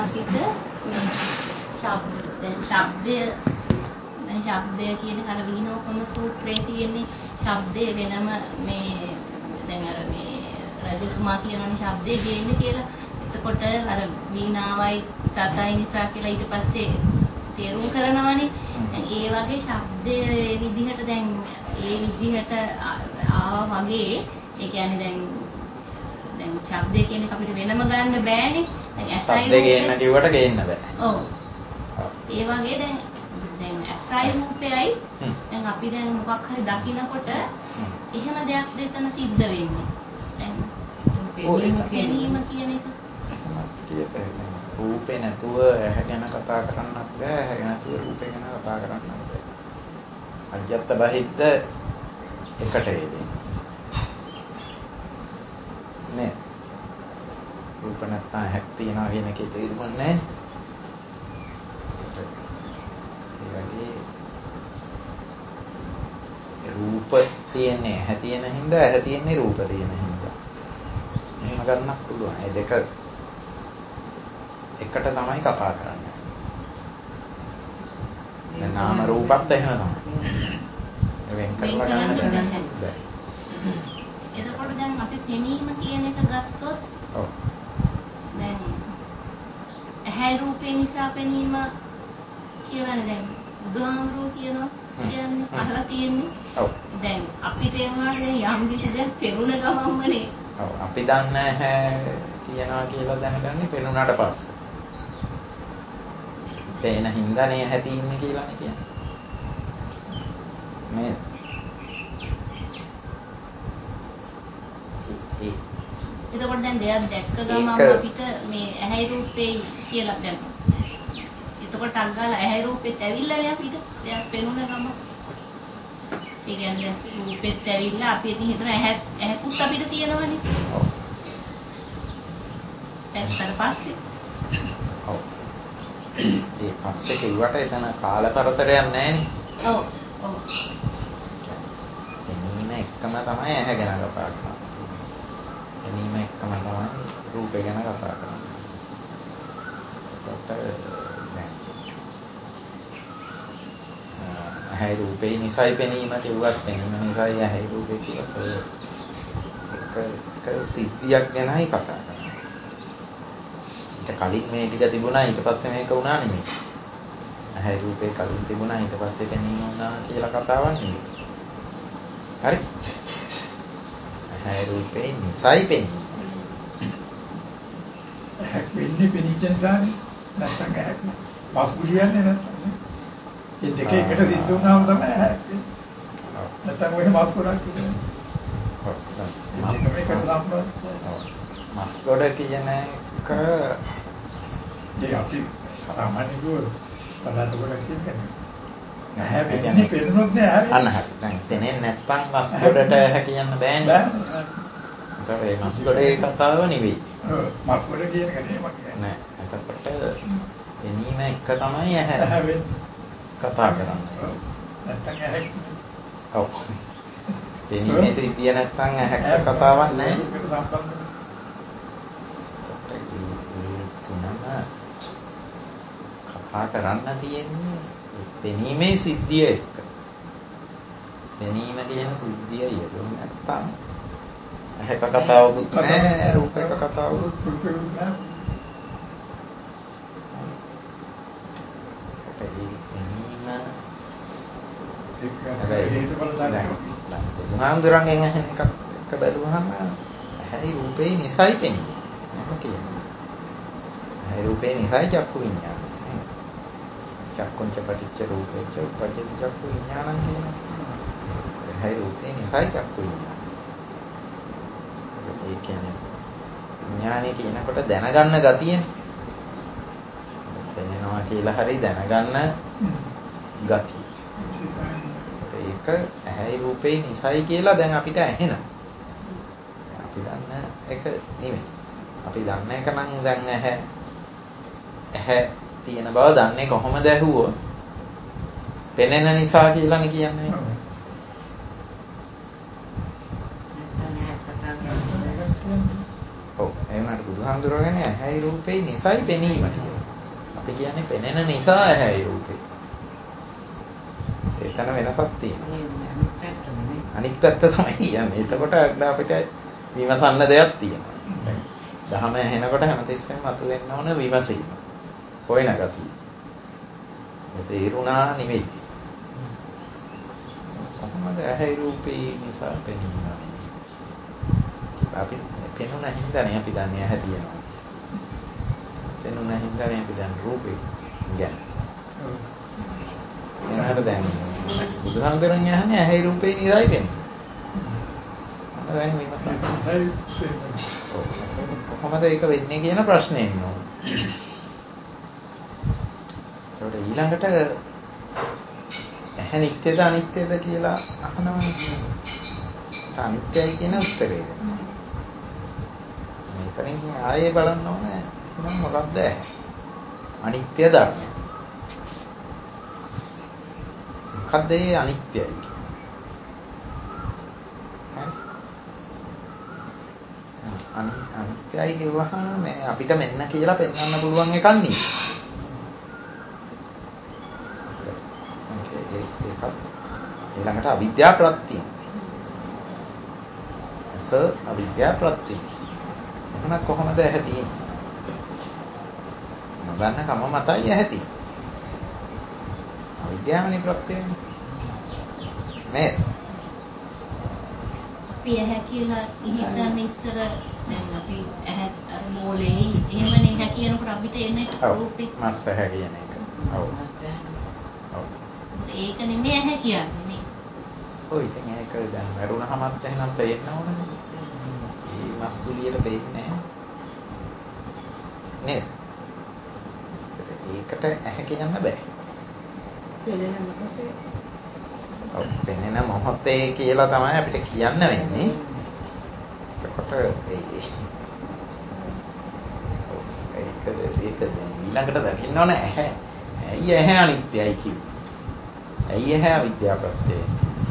අපිට ශබ්දය කියන අර විනෝපම සූත්‍රයේ තියෙන්නේ ශබ්දය වෙනම මේ දැන් අර මේ රජතුමා කියනවනේ ශබ්දේ ගේන්නේ කියලා. එතකොට අර වීණාවයි තතයි නිසා කියලා ඊට පස්සේ තේරුම් කරනවනේ. දැන් ඒ වගේ ශබ්දයේ විදිහට දැන් ඒ විදිහට ආවා වගේ ඒ කියන්නේ දැන් ශබ්දය කියන එක අපිට වෙනම ගන්න බෑනේ. දැන් ශබ්දේ ගේන්න කිව්වට ගේන්න බෑ. ඔව්. ඒ වගේ දැන් ඇසයි රූපයයි දැන් අපි දැන් මොකක් හරි දකිනකොට එහෙම දෙයක් දෙතන සිද්ධ වෙන්නේ. දැන් පෙනීම කියන එක. රූපේ නැතුව ඇහැ ගැන කතා කරන්නත් බෑ. ඇහැ නැතුව රූපේ ගැන කතා කරන්නත් බෑ. අජ්ජත් බහිද්ද එකට එන්නේ. නේ. රූප නැත්නම් ඇහක් තියනවා කියන එකේ තේරුම නැහැ. රූප තියෙන්නේ ඇහැ තියෙන හින්දා ඇහැ තියෙන්නේ රූප තියෙන හින්දා. එහෙම ගන්නත් පුළුවන්. ඒ දෙක එකට තමයි කතා කරන්නේ. දැන් නාම රූපත් එහෙම තමයි. වෙන් කරලා ගන්න බෑ. එතකොට දැන් අපි පෙනීම කියන එක ගත්තොත් ඔව්. දැන් ඇහැ රූපේ නිසා පෙනීම කියලානේ දැන් බුදුහාමුදුරුවෝ කියනවා කියන්නේ අහලා තියෙන්නේ. ඔව්. දැන් අපිට එනවා දැන් යම් කිසි දෙයක් පෙනුන ගමන්මනේ. ඔව්. අපි දන්නේ නැහැ තියනවා කියලා දැනගන්නේ පෙනුනට පස්සේ. පේන හින්දානේ ඇහැ තියෙන්නේ කියලානේ කියන්නේ. මේ එතකොට දැන් දෙයක් දැක්ක ගමන් අපිට මේ ඇහැයි රූපේ කියලා දැන් එතකොට අංගල ඇහැයි රූපෙත් ඇවිල්ලානේ අපිට දෙයක් පෙනුන ගමන් ඒ කියන්නේ රූපෙත් ඇවිල්ලා අපි ඉතින් හිතන ඇහැකුත් අපිට තියෙනවනේ. ඔව්. දැක්කට පස්සේ ඔව්. ඒ පස්සේ කිව්වට එතන කාලපරතරයක් නැහැනේ. ඔව්. ඔව්. එනීම එකම තමයි ඇහැ ගැන කතා කරන්නේ. එනීම එකම තමයි රූපේ ගැන කතා කරන්නේ. ඇහැ රූපේ නිසයි පෙනීම කිව්වත් පෙනීම නිසයි ඇහැ රූපේ කිව්වත් එක සිද්ධියක් ගැනයි කතා කරන්නේ. ඊට කලින් මේ ටික තිබුණා ඊට පස්සේ මේක වුණා නෙමෙයි. ඇහැ රූපේ කලින් තිබුණා ඊට පස්සේ පෙනීම වුණා කියලා කතාවක් නෙමෙයි. හරි? ඇහැ රූපේ නිසයි පෙනීම. ඇහැක් වෙන්නේ පෙනිච්ච නිසානේ. නැත්තම් ඇහැක් මාස් ගුලියන්නේ නැත්තම්. ඒ දෙක එකට සිද්ධ වුණාම තමයි ඇහැක් වෙන්නේ. නැත්තම් ඔය මාස් ගොඩක් කියන්නේ. ඔව්. මාස් මේකට සම්බන්ධ. මාස් ගොඩ කියන එක ඒ අපි සාමාන්‍ය දුර පදාත ගොඩක් කියන්නේ. ඇහැ වෙන්නේ පෙනුනොත් නෑ ඇහැ. අන්න හරි. දැන් පෙනෙන්නේ නැත්තම් මාස් ගොඩට ඇහැ කියන්න බෑනේ. බෑ. ඒ මාස් ගොඩේ කතාව නෙවෙයි. ඔව්. මාස් ගොඩ කියන එක නෙමෙයි මම කියන්නේ. නෑ. එතකොට පෙනීම එක තමයි ඇහැ වෙන්නේ. කතා කරන්නේ. ඔව්. නැත්තම් ඇහැ. ඔව්. පෙනීමේ සිද්ධිය නැත්තම් ඇහැක කතාවක් නෑ. ඒ තුනම කතා කරන්න තියෙන්නේ පෙනීමේ සිද්ධිය එක්ක. පෙනීම කියන සිද්ධිය යෙදුනේ නැත්තම් ඇහැක කතාවකුත් නෑ රූපයක කතාවකුත් නෑ. බුදුහාමුදුරන්ගෙන් අහන එකත් එක්ක බැලුවහම ඇහැයි රූපේ නිසයි පෙනීම. එහෙම කියනවා. ඇහැයි රූපේ නිසයි චක්කු විඤ්ඤාණය. චක්කුංච පටිච්ච රූපේච උපජ්ජති චක්කු විඤ්ඤාණං කියනවා. ඇහැයි රූපේ නිසයි චක්කු විඤ්ඤාණය. ඒ කියන්නේ විඤ්ඤාණය කියනකොට දැනගන්න ගතියනේ. දැනනවා කියලා හරි දැනගන්න ගතිය. ඒක ඇහැයි රූපේ නිසයි කියලා දැන් අපිට ඇහෙනවා. අපි දන්න එක නෙමෙයි. අපි දන්න එක නම් දැන් ඇහැ තියෙන බව දන්නේ කොහොමද ඇහුවොත් පෙනෙන නිසා කියලානේ කියන්නේ. ඔව් ඒ වුණාට බුදුහාමුදුරුවෝ කියන්නේ ඇහැයි රූපේ නිසයි පෙනීම කියලා. අපි කියන්නේ පෙනෙන නිසා ඇහැයි රූපේ. එතන වෙනසක් තියෙනවා. අනිත් පැත්ත තමයි කියන්නේ. එතකොට අපිට විමසන්න දෙයක් තියෙනවා. දහම ඇහෙනකොට හැමතිස්සෙම මතුවෙන්න ඕන විමසීම. හොයන ගතිය. මේ තේරුණා නෙවෙයි. කොහොමද ඇහැයි රූපේ නිසා පෙනෙන්නේ? අපි පෙනුන හින්දානේ අපි දන්නේ ඇහැ තියෙනවා. පෙනුන හින්දානේ අපි දන්නේ රූපේ ගැන. එනහට දැන් බුදුහාමුදුරන් යහන්නේ ඇහැයි රූපේ නිසායි වෙන්නේ. අන්න දැන් විමසන්න. කොහොමද ඒක වෙන්නේ කියන ප්‍රශ්නේ එනවා. ඒකට ඊළඟට ඇහැ නිට්ටයද අනිත්‍යද කියලා අහනවනේ. අනිත්‍යයි කියන උත්තරේ දෙනවා. මෙතනින් ආයේ බලන්න ඕනේ එහෙනම් මොකක්ද ඇහැ? අනිත්‍ය ධර්මය. මොකක්ද ඒ අනිත්‍යයි කියන්නේ? අනිත්‍යයි කියවහම මේ අපිට මෙන්න කියලා පෙන්වන්න පුළුවන් එකක් නෙවෙයි. ඒක ඊළඟට අවිද්‍යා ප්‍රත්‍යය. අවිද්‍යා ප්‍රත්‍යය. එහෙනම් කොහොමද ඇහැ තියෙන්නේ? නොදන්න කම මතයි ඇහැ තියෙන්නේ. අවිද්‍යාවනේ ප්‍රත්‍යයනේ. නේද? අපි ඇහැ කියලා හිතන්නේ ඉස්සර දැන් අපි ඇහැ අර මෝලේ එහෙමනේ ඇහැ කියනකොට අපිට එන්නේ රූපේ. මස් ඇහැ කියන එක. ඔව්. ඔව්. ඒක නෙමෙයි ඇහැ කියන්නේ නේ. ඔය ඉතින් ඒක දැන් මරුණහමත් එහෙනම් පේන්න ඕනනේ. මේ මස් ගුලියට පේන්නේ නැහැ. නේද? ඒකට ඇහැ කියන්න බෑ. පෙනෙන මොහොතේ. ඔව් පෙනෙන මොහොතේ කියලා තමයි අපිට කියන්න වෙන්නේ. එතකොට ඒක ඊළඟට දකින්න ඕන ඇහැ. ඇයි ඇහැ අනිත්‍යයි කිව්වේ? ඇයි ඇහැ අවිද්‍යාව ප්‍රත්‍යයයි?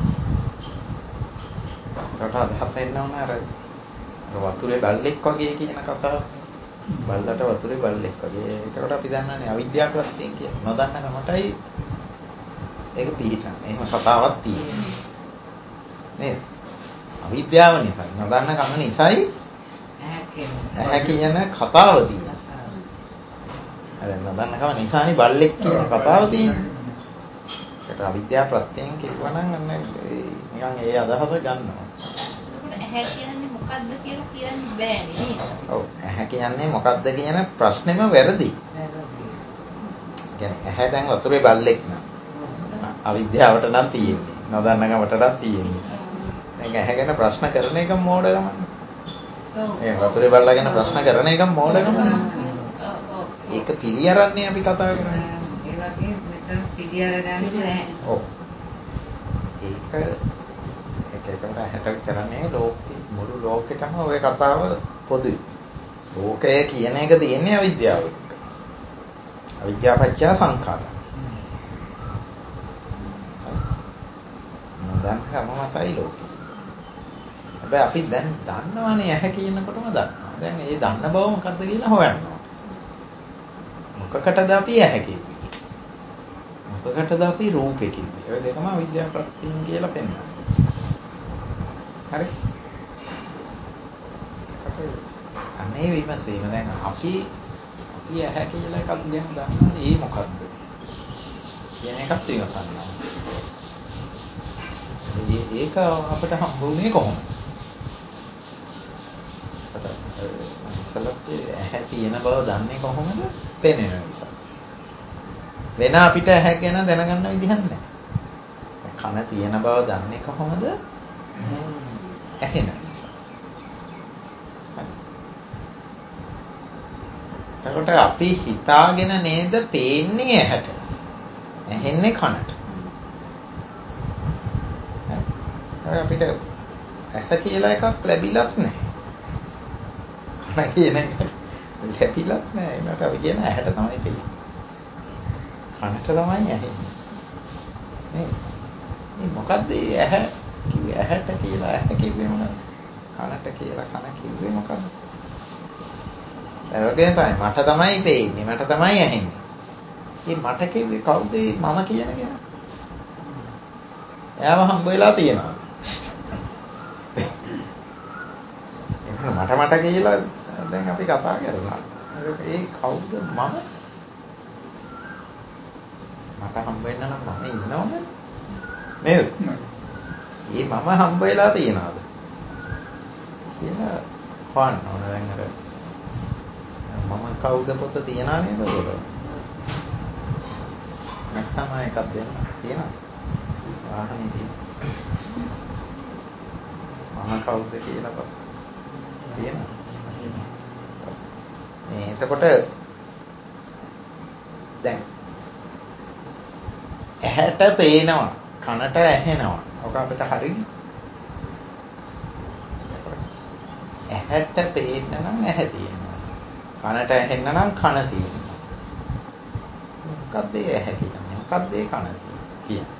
ඒකට අදහස් එන්න ඕන අර වතුරේ බල්ලෙක් වගේ කියන කතාව. බල්ලට වතුරේ බල්ලෙක් වගේ. ඒකට අපි දන්නනේ අවිද්‍යාව ප්‍රත්‍යයෙන් කියන. නොදන්න කමටයි ඒක පිළිටන. එහෙම කතාවක් තියෙනවා. නේද? අවිද්‍යාව නිසා නොදන්න කම නිසායි ඇහැ කියන කතාව තියෙන්නේ. දැන් නොදන්න කම නිසානේ බල්ලෙක් කියන කතාව තියෙන්නේ. ඒකට අවිද්‍යාව ප්‍රත්‍යයෙන් කිව්වනම් අන්න නිකන් ඒ අදහස ගන්නවා. ඇහැ කියන්නේ මොකද්ද කියලා කියන්න බෑනේ නේද? ඔව් ඇහැ කියන්නේ මොකද්ද කියන ප්‍රශ්නේම වැරදි. කියන්නේ ඇහැ දැන් වතුරේ බල්ලෙක් නා. අවිද්‍යාවට නම් තියෙන්නේ. නොදන්න කමට නම් තියෙන්නේ. දැන් ඇහැ ගැන ප්‍රශ්න කරන එක මෝඩකමනේ. ඔව්. ඒ වතුරේ බල්ලා ගැන ප්‍රශ්න කරන එක මෝඩකමනේ. ඔව්. ඒක පිළියරන්නේ අපි කතා කරන්නේ. ඒ වගේ මෙතන පිළියරගන්නේ නැහැ. ඔව්. ඒකට ඇහැට කරන්නේ ලෝකෙ මුළු ලෝකෙටම ওই කතාව පොදුයි. ලෝකය කියන එක තියෙන්නේ අවිද්‍යාව එක්ක. අවිද්‍යාව පත්‍ය සංඛාර. දැන් මතයි ලෝකෙ. හැබැයි අපි දැන් දන්නවනේ ඇහැ කියනකොටම දන්නවා. දැන් ඒ දන්න බව මොකද්ද කියලා හොයනවා. මොකකටද අපි ඇහැ කිව්වේ? මොකකටද අපි රූපේ කිව්වේ? ඔය දෙකම අවිද්‍යාව ප්‍රත්‍යයෙන් කියලා පෙන්නනවා. හරි. අනේ විමසීම දැන් අපි ඇහැ කියලා එකක් ගැන දන්නවනේ ඒ මොකද්ද? කියන එකත් විමසන්න. ඒක අපිට හම්බුනේ කොහොමද? ඉස්සලත් ඇහැ තියෙන බව දන්නේ කොහොමද? පෙනෙන නිසා. වෙන අපිට ඇහැ ගැන දැනගන්න විදිහක් නැහැ. කන තියෙන බව දන්නේ කොහොමද? ඇහෙන නිසා. එතකොට අපි හිතාගෙන නේද පේන්නේ ඇහැට. ඇහෙන්නේ කනට. අපිට ඇස කියලා එකක් ලැබිලත් නැහැ. කන කියන එක ලැබිලත් නැහැ. ඒකට අපි කියන ඇහැට තමයි පේන්නේ. කනට තමයි ඇහෙන්නේ. නේද? මේ මොකද්ද ඇහැ කිව්වේ ඇහැට කියලා ඇහැ කිව්වේ මොනවද? කනට කියලා කන කිව්වේ මොකද්ද? ඒ වගේ තමයි මට තමයි පේන්නේ මට තමයි ඇහෙන්නේ. ඒ මට කිව්වේ කවුද මම කියන කෙනා? එයාව හම්බ වෙලා තියෙනවා. මට කියලා දැන් අපි කතා කරලා. ඒ කවුද මම? මට හම්බ වෙන්න නම් මම ඉන්නවනේ. නේද? ඒ මම හම්බ වෙලා තියනවාද? කියලා හොයන්න ඕන දැන් අර මම කවුද පොත තියනා නේද උඩ? නැත්තම් එකක් දෙන්න තියනවා. වාහනේ තියෙනවා. මම කවුද කියලා පොත තියනවා. මේ එතකොට දැන් ඇහැට පේනවා කනට ඇහෙනවා. ඔක අපිට හරියනේ. ඇහැට පේන්න නම් ඇහැ තියෙනවා. කනට ඇහෙන්න නම් කන තියෙනවා. මොකක්ද ඒ ඇහැ කියන්නේ? මොකක්ද ඒ කන කියන්නේ?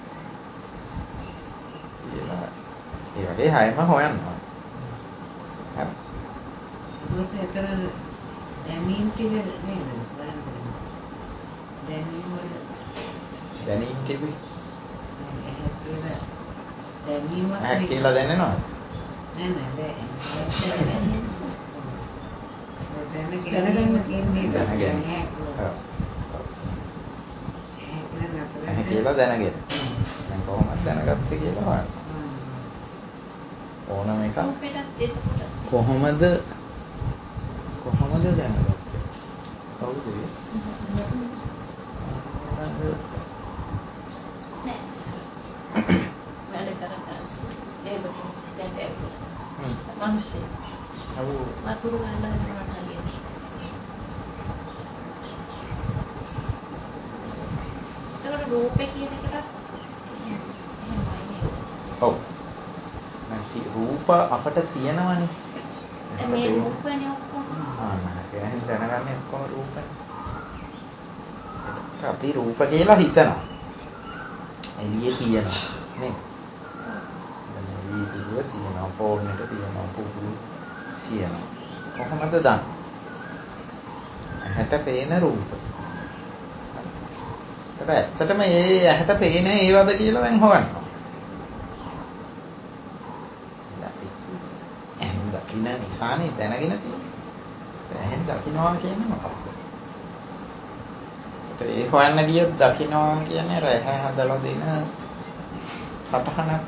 කියලා ඒ වගේ හැම හොයන්න ඕන. හරි. මොකද ඒතර දැනීම් ටික නේද? දැනීම් කිව්වේ? ඇහැ කියලා දැනෙනවද? නෑ ඇහැ කියලා දැනගෙන. දැන් කොහොමද දැනගත්තේ කියලා හොයන්න. ඕනම එකක් කොහොමද දැනගත්තේ? කවුද ඒ? manusia. Matur gala dengan kalian. Kalau rupa kira kita, ඔව්. නැති රූප අපට තියෙනවනේ. මේ රූපනේ ඔක්කොම. නැහැ දැනගන්නේ ඔක්කොම රූපනේ. එතකොට අපි රූප කියලා හිතනවා. එළියේ තියෙනවා නේ. වීදුරුව තියෙනවා, ෆෝන් එක තියෙනවා, පුරුදු තියෙනවා. කොහොමද දන්නේ? ඇහැට පේන රූප. ඇත්තටම මේ ඇහැට පේන ඒවද කියලා දැන් හොයනවා. අපි ඇහෙන් දකින්න නිසානේ දැනගෙන තියෙන්නේ. ඇහෙන් දකින්නවා කියන්නේ මොකක්ද? ඒ හොයන්න ගියොත් දකින්නවා කියන්නේ ඇහැ හදලා දෙන සටහනක්.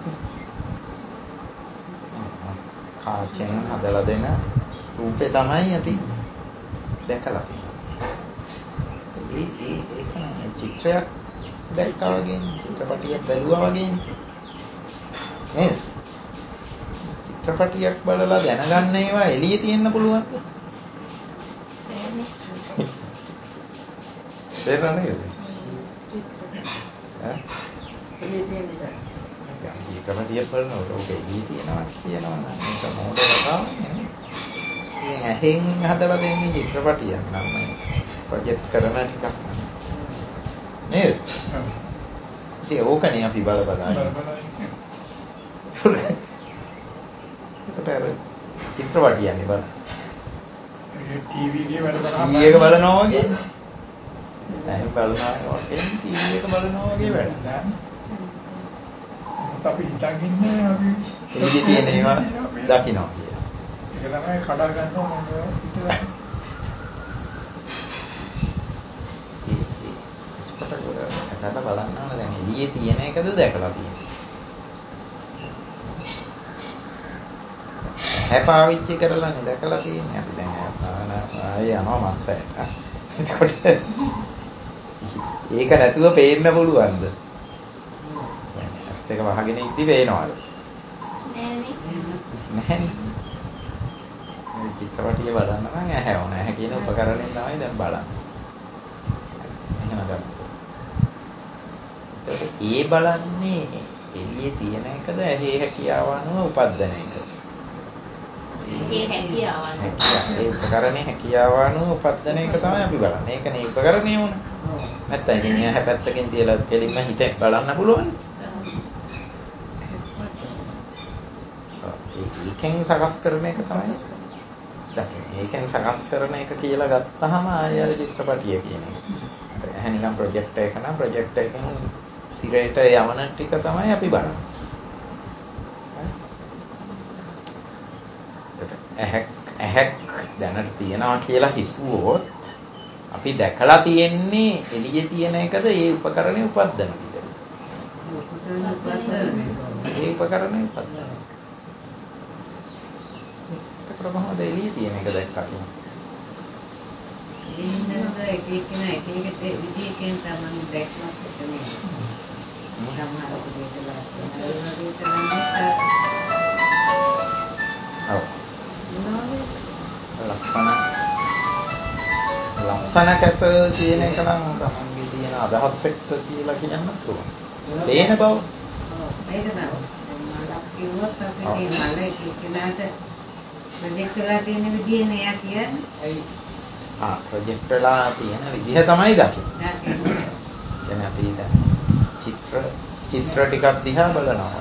කාචෙන් හදලා දෙන රූපේ තමයි අපි දැකලා තියෙන්නේ. ඒක නේ චිත්‍රයක් දැක්කා වගේ චිත්‍රපටියක් බැලුවා වගේ නේද? චිත්‍රපටියක් බලලා දැනගන්න ඒවා එළියේ තියෙන්න පුළුවන්ද? තේරෙන්නේ නේද? එළියේ තියෙන්නේ චිත්‍රපටියක් බලනකොට ඔක එළියේ තියෙනවා කියනවා නම් ඒක මොඩ කතාවනේ. ඉතින් ඇහෙන් හදලා දෙන්නේ චිත්‍රපටියක් නම් ප්‍රොජෙක්ට් කරන ටිකක් නේද? ඉතින් ඕකනේ අපි බලබලා ඉන්නේ. ඒකට අර චිත්‍රපටියන්නේ බලන්න. ටීවී එක බලනවා වගේ. ඇහෙන් බලනවා වගේ ටීවී එක බලනවා වගේ වැඩ. අපි හිතන්නේ අපි එළියේ තියෙන ඒවා දකින්නවා කියලා. ඒක තමයි කඩා ගන්න ඕන හිතලා. ඒකට බලන්න ඕන දැන් එළියේ තියෙන එකද දැකලා තියෙන්නේ. ඇහැ පාවිච්චි කරලානේ දැකලා තියෙන්නේ. අපි දැන් ආයේ යනවා මස්සයට. එතකොට ඒක නැතුව පේන්න පුළුවන්ද? ඒක වහගෙන ඉද්දි පේනවද? නැහැ. මේ චිත්‍රපටිය බලන්න නම් ඇහැ ඕන. ඇහැ කියන උපකරණයෙන් තමයි දැන් බලන්නේ. එහෙම ගන්න. ඒ බලන්නේ එළියේ තියෙන එකද ඇහි හැකියාව අනුව උපදින එකද? ඒ හැකියාව අනුව. ඒ උපකරණේ හැකියාව අනුව උපදින එක තමයි අපි බලන්නේ. ඒකනේ උපකරණේ උන. නැත්තම් ඉතින් ඇහැ පැත්තකින් තියලා කෙලින්ම හිතෙන් බලන්න පුළුවන්. ඒකෙන් සකස් කරන එක තමයි දකින්නේ. ඒකෙන් සකස් කරන එක කියලා ගත්තාම ආයෙ අර චිත්‍රපටිය කියන එක. ඇහැ නිකන් ප්‍රොජෙක්ටර් එක නම් ප්‍රොජෙක්ටර් එකෙන් තිරයට යවන ටික තමයි අපි බලන්නේ. ඇහැක් දැනට තියනවා කියලා හිතුවොත් අපි දැකලා තියෙන්නේ එළියේ තියෙන එකද ඒ උපකරණේ උපද්දන විදිහද? ඒ උපකරණේ උපද්දන. ඒක කොහොමද එළියේ තියෙන එක දැක්කා කියන්නේ? එක විදිහකින් තමයි දැක්මක් තියෙන්නේ. ලක්ෂණකත කියන එක නම් තමන්ගේ තියෙන අදහස් එක්ක කියලා කියන්න පුළුවන්. පේන බව. ඒක තමයි. මලක් කිව්වොත් අපි මේ මල එක්කෙනාට ප්‍රොජෙක්ට් කරලා තියෙන විදිහේ නෑ කියන්නේ. ප්‍රොජෙක්ට් වෙලා තියෙන විදිහ තමයි දකින්නේ. කියන්නේ අපි දැන් චිත්‍ර ටිකක් දිහා බලනවා.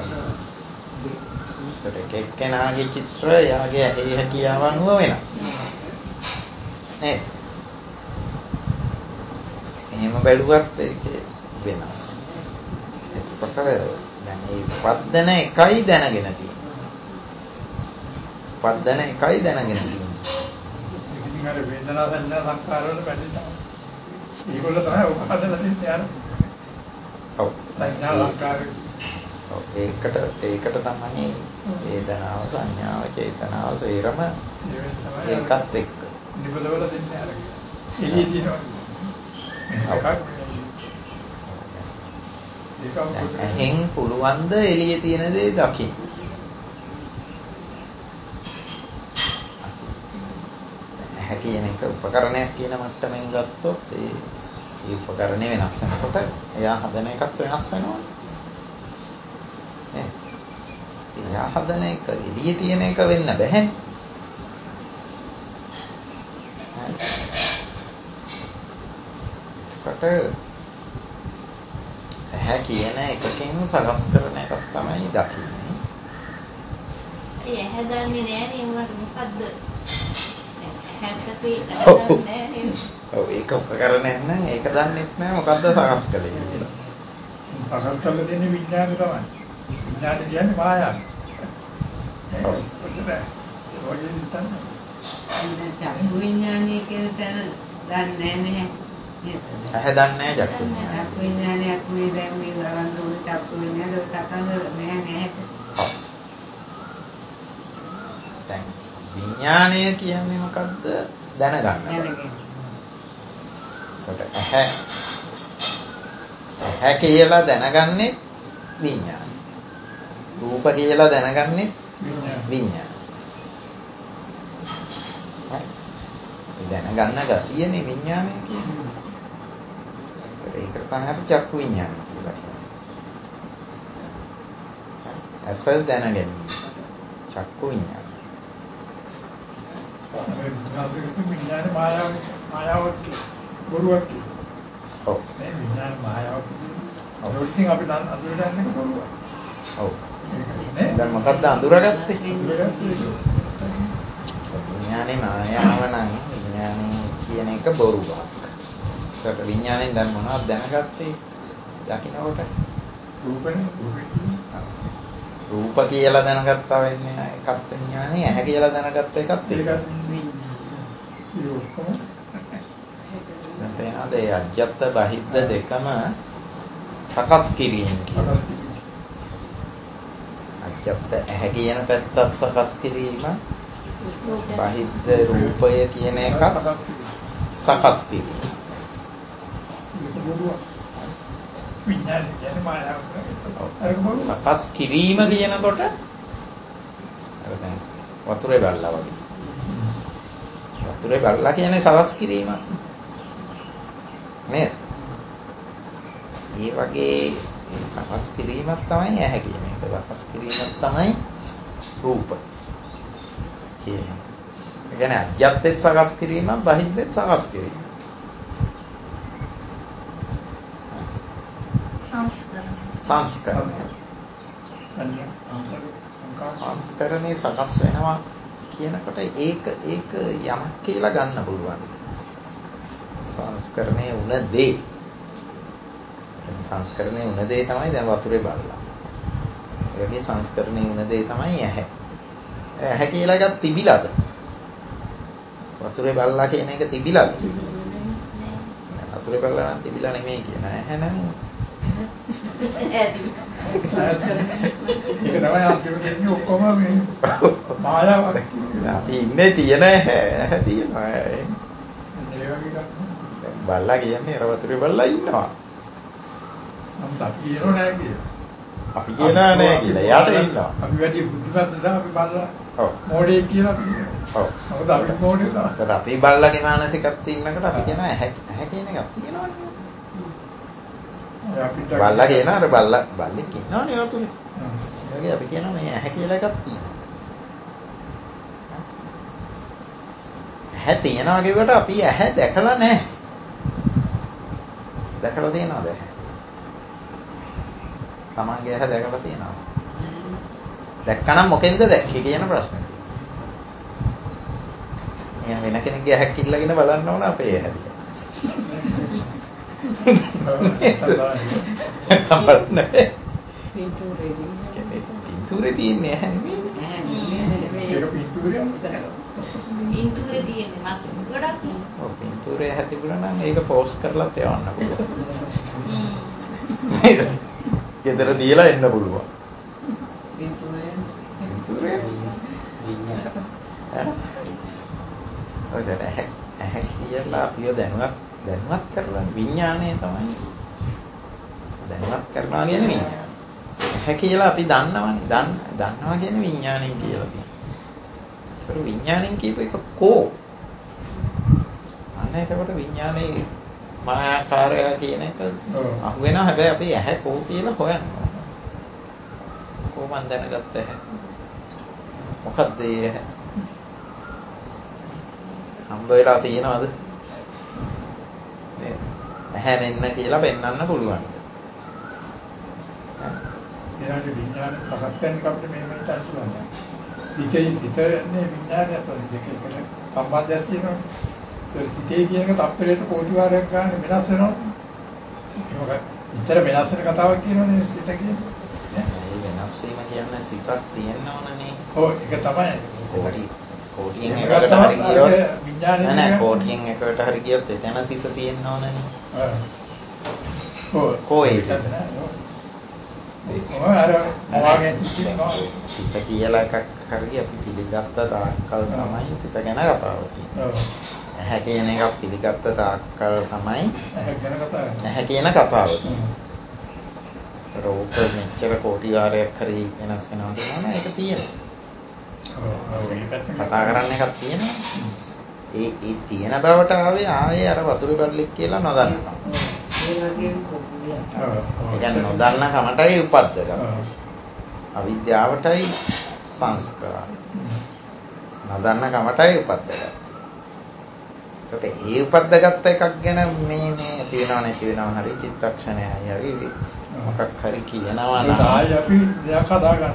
ඒකට එක්කෙනාගේ චිත්‍ර එයාගේ ඇහි හැකියාව අනුව වෙනස්. නේද? එහෙම බැලුවත් ඒක වෙනස්. එතකොට දැන් මේ උපද්දන එකයි දැනගෙන තියෙන්නේ. උපද්දන එකයි දැනගෙන තියෙන්නේ. ඉතින් අර වේදනා සංඥා සංකාර වල බැඳිලා. ඒගොල්ලෝ තමයි උපදලා තින්නේ අර. ඔව්. සංඥා සංකාර. ඔව් ඒකට තමයි වේදනාව සංඥාව චේතනාව සේරම ඒකත් එක්ක. නිබලවල දෙන්නේ අර. එළියේ තියෙනවා. එහෙන් පුළුවන් ද එළියේ තියෙන දේ දකින්න. ඇහැ කියන එක උපකරණයක් කියන මට්ටමින් ගත්තොත් ඒ උපකරණය වෙනස් වෙනකොට එයා හදන එකත් වෙනස් වෙනවා. නේ? එයා හදන එක එළියේ තියෙන එක වෙන්න බැහැ. ඇහැ කියන එකකින් සකස් කරන එකක් තමයි දකින්නේ. ඒ ඇහැ දන්නේ නැහැ නේ උනට මොකද්ද? ඇහැට දන්නේ නැහැ. ඔව් ඒක උපකරණයක් නම් ඒක දන්නෙත් නැහැ මොකද්ද සකස් කළේ කියලා. සකස් කරලා දෙන්නේ විඥානය තමයි. විඥානය කියන්නේ මායාව. ඔව්. ඔය හිතන්නේ. චක්කු විඥානය කියන තැන දන්නේ නැහැ. ඇහැ දන්නේ නැහැ චක්කු විඥානය. චක්කු විඥානයක් මේ දැන් මේ වරන් දුන්න චක්කු විඥානය කතන්දර නැහැ. දැන් විඥානය කියන්නේ මොකද්ද දැනගන්න. කොට ඇහැ කියලා දැනගන්නේ විඥානය. රූප කියලා දැනගන්නේ විඥානය. දැනගන්න ගතියනේ විඥානය කියන්නේ. ඒකට තමයි අපි චක්කු විඥානය කියලා කියන්නේ. ඇස දැන ගැනීම. චක්කු විඥානය. විඥාන මායාවක් බොරුවක්. ඔව්. මේ විඥාන මායාවක්. ඒකෙන් අපි අඳුරගන්න එක බොරුවක්. ඔව්. දැන් මොකද්ද අඳුරගත්තේ? විඥානේ මායාව නම් විඥානේ කියන එක බොරුවක්. ඒකට විඥාණයෙන් දැන් මොනවද දැනගත්තේ? දකින්නකොට රූප කියලා දැනගත්තා වෙන්නේ එකත් විඥානේ, ඇහැ කියලා දැනගත්ත එකත් ඒකත්. දැන් පේනවාද ඒ අජ්ජත් බහිද්ද දෙකම සකස් කිරීම කියලා. අජ්ජත් ඇහැ කියන පැත්තත් සකස් කිරීම, බහිද්ද රූපය කියන එකත් සකස් කිරීම. විඥානය කියන්නේ මායාව. සකස් කිරීම කියනකොට අර දැන් වතුරේ බල්ලා වගේ. වතුරේ බල්ලා කියන්නේ සකස් කිරීමක්. නේද? ඒ වගේ සකස් කිරීමක් තමයි ඇහැ කියන එක. සකස් කිරීමක් තමයි රූප කියන එක. ඒ කියන්නේ අජ්ජත්ෙත් සකස් කිරීමක්, බහිද්දෙත් සකස් කිරීමක්. සංස්කරණේ සකස් වෙනවා කියනකොට ඒක යමක් කියලා ගන්න පුළුවන්. සංස්කරණේ වුණ දේ සංස්කරණය වුණ දේ තමයි දැන් වතුරේ බල්ලා. ඒකේ සංස්කරණය වුණ දේ තමයි ඇහැ. ඇහැ කියලා එකක් තිබිලාද? වතුරේ බල්ලා කියන එක තිබිලාද? වතුරේ බල්ලා නම් තිබිලා නෙමෙයි කියන ඇහැ නම් ඒක තමයි අන්තිමට එන්නේ ඔක්කොම මේ මායාවක්. අපි ඉන්නේ තියෙන ඇහැ තියෙනවා. බල්ලා කියන්නේ අර වතුරේ බල්ලා ඉන්නවා. නමුත් අපි කියනෝ නෑ කියලා. අපි කියනවා නෑ කියලා. එයාට ඉන්නවා. අපි වැඩි බුද්ධිමත් නිසා අපි බල්ලා ඔව් මොඩේ කියලා අපි කියනවා. ඔව්. මොකද අපි මොඩේ තමයි. ඒත් අපි බල්ලාගේ මානසිකත්වයේ ඉන්නකොට අපි කියන ඇහැ කියන එකක් තියෙනවනේ. බල්ලා කියනවා අර බල්ලෙක් ඉන්නවනේ වතුරේ. ඒ වගේ අපි කියනවා මේ ඇහැ කියලා එකක් තියෙනවා. ඇහැ තියනවා කියුවට අපි ඇහැ දැකලා නැහැ. දැකලා තියෙනවද ඇහැ? තමන්ගේ ඇහැ දැකලා තියෙනවද? දැක්කනම් මොකෙන්ද දැක්කේ කියන ප්‍රශ්නේ තියෙනවා. වෙන කෙනෙක්ගේ ඇහැක් ඉල්ලගෙන බලන්න ඕන අපේ ඇහැ දිහා. තමයි. පින්තූරේ තියෙන්නේ ඇහැ නෙමෙයි. ඒක පින්තූරයක්. පින්තූරේ තියෙන්නේ මස් ගොඩක් නේ. ඔව් පින්තූරේ ඇහැ තිබුණා නම් ඒක පෝස්ට් කරලාත් යවන්න පුළුවන්. ගෙදර දීලා එන්න පුළුවන්. පින්තූරේ ඔය දැන් ඇහැ කියලා අපිව දැනුවත් කරලා විඥාණය තමයි දැනුවත් කරනවා කියන්නේ විඥානය. ඇහැ කියලා අපි දන්නවනේ. දන්නවා කියන්නේ විඥාණයෙන් කියලා තියෙනවා. ඒක විඥාණයෙන් කියපු එක කෝ? අන්න එතකොට විඥානයේ මායාකාරය කියන එක අහු වෙනවා. හැබැයි අපි ඇහැ කෝ කියලා හොයනවා. කොහොමද දැනගත්තේ ඇහැ? මොකක්ද ඒ ඇහැ? හම්බ වෙලා තියෙනවද? ඇහැ මෙන්න කියලා පෙන්වන්න පුළුවන්. ඊළඟ විඥාන සකස් කරන අපිට මේ හිතන්න පුළුවන්. සිතේ විඥානය අතර දෙක එකට සම්බන්ධයක් තියෙනවා. ඒ සිතේ කියන එක තප්පරයට කෝටි වාරයක් ගන්න වෙනස් වෙනවා. ඒක විතර වෙනස් වෙන කතාවක් කියනවනේ සිත කියන්නේ. ඒ වෙනස් වීම කියන්නේ සිතක් තියෙන්න ඕනනේ. ඔව් ඒක තමයි. කෝටියෙන් එකකට හරි ගියොත් නෑ කෝටියෙන් එකකට හරි ගියොත් එතන සිත තියෙන්න ඕනනේ. ඔව්. කොහේ සිත? සිත කියලා එකක් හරි අපි පිළිගත්ත තාක්කල් තමයි සිත ගැන කතාව තියෙන්නේ. ඇහැ කියන එකක් පිළිගත්ත තාක්කල් තමයි ඇහැ කියන කතාව තියෙන්නේ. රෝග මෙච්චර කෝටි වාරයක් හරි වෙනස් වෙනවා කියනවා ඒක තියෙනවා. කතා කරන්න එකක් තියෙනවා. ඒ තියෙන බවට ආවේ ආයේ අර වතුරේ බල්ලෙක් කියලා නොදන්නකම. ඒ කියන්නේ නොදන්න කමටයි උපද්දගත්තේ. අවිද්‍යාවටයි සංස්කාර. නොදන්න කමටයි උපද්දගත්තේ. ඒකට ඒ උපද්දගත්ත එකක් ගැන මේ ඇති වෙනව නැති වෙනව හරි චිත්තක්ෂණයයි හරි මොකක් හරි කියනවා නම් ආයි අපි දෙයක් හදා ගන්න.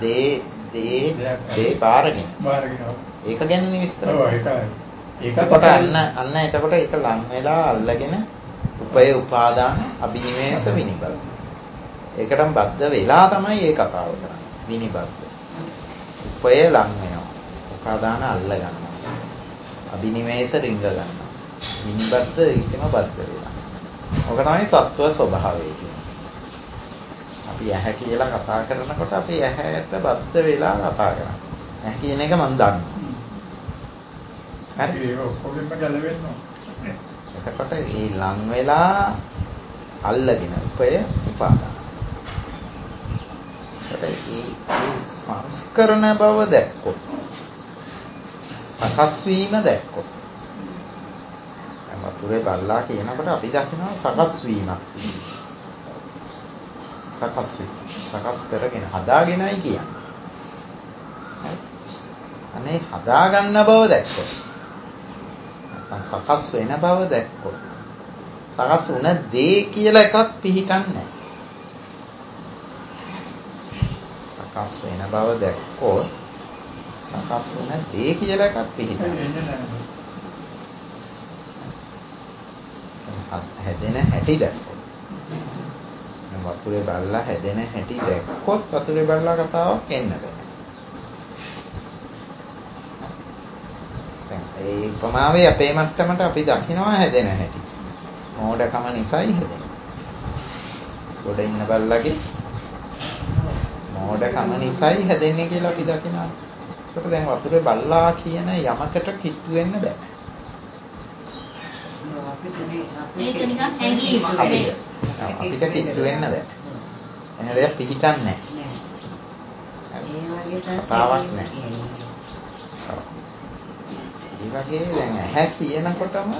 දේ බාරගෙන. ඒක ගැන විස්තර. ඔව් ඒකයි. ඒකට අන්න එතකොට ඒක ලං වෙලා අල්ලගෙන උපය උපාදාන අභිනිවේෂ විනිබද්ධ. ඒකටම බද්ධ වෙලා තමයි මේ කතාව කරන්නේ. විනිබද්ධ. උපය ලං වෙනවා. උපාදාන අල්ල ගන්නවා. අභිනිවේෂ රිංග ගන්නවා. විනිබද්ධ ඒකම බද්ධ වෙලා. ඔක තමයි සත්ව ස්වභාවය කියන්නේ. අපි ඇහැ කියලා කතා කරනකොට අපි ඇහැට බද්ධ වෙලා කතා කරනවා. ඇහැ කියන එක මම දන්නවා. හරි ඒක ඔක්කොගෙම ගැලවෙන්න ඕන. එතකොට ඒ ලං වෙලා අල්ලගෙන උපය උපාදාන. ඒ සංස්කරණ බව දැක්කොත් සකස් වීම දැක්කොත් වතුරේ බල්ලා කියනකොට අපි දකිනවා සකස් වීමක් තියෙනවා. සකස් කරගෙන හදාගෙනයි කියන්නේ. අනේ හදා ගන්න බව දැක්කොත් නැත්නම් සකස් වෙන බව දැක්කොත් සකස් වුණ දේ කියලා එකක් පිහිටන්නේ නැහැ. සකස් වෙන බව දැක්කොත් සකස් වුණ දේ කියලා එකක් පිහිටන්නේ නැහැ. හැදෙන හැටි දැක්කොත් වතුරේ බල්ලා හැදෙන හැටි දැක්කොත් වතුරේ බල්ලා කතාවක් එන්න බෑ. දැන් ඒ උපමාවේ අපේ මට්ටමට අපි දකිනවා හැදෙන හැටි. මෝඩකම නිසායි හැදෙන්නේ. ගොඩ ඉන්න බල්ලගේ මෝඩකම නිසායි හැදෙන්නේ කියලා අපි දකිනවා. ඒකට දැන් වතුරේ බල්ලා කියන යමකට කිට්ටු වෙන්න බෑ. ඒක නිකන් හැංගීමක් නේ. අපිට කිට්ටු වෙන්න බෑ. එහෙනම් දෙයක් පිටිටන්නේ නැහැ. කතාවක් නැහැ. ඒ වගේ දැන් ඇහැ කියනකොටම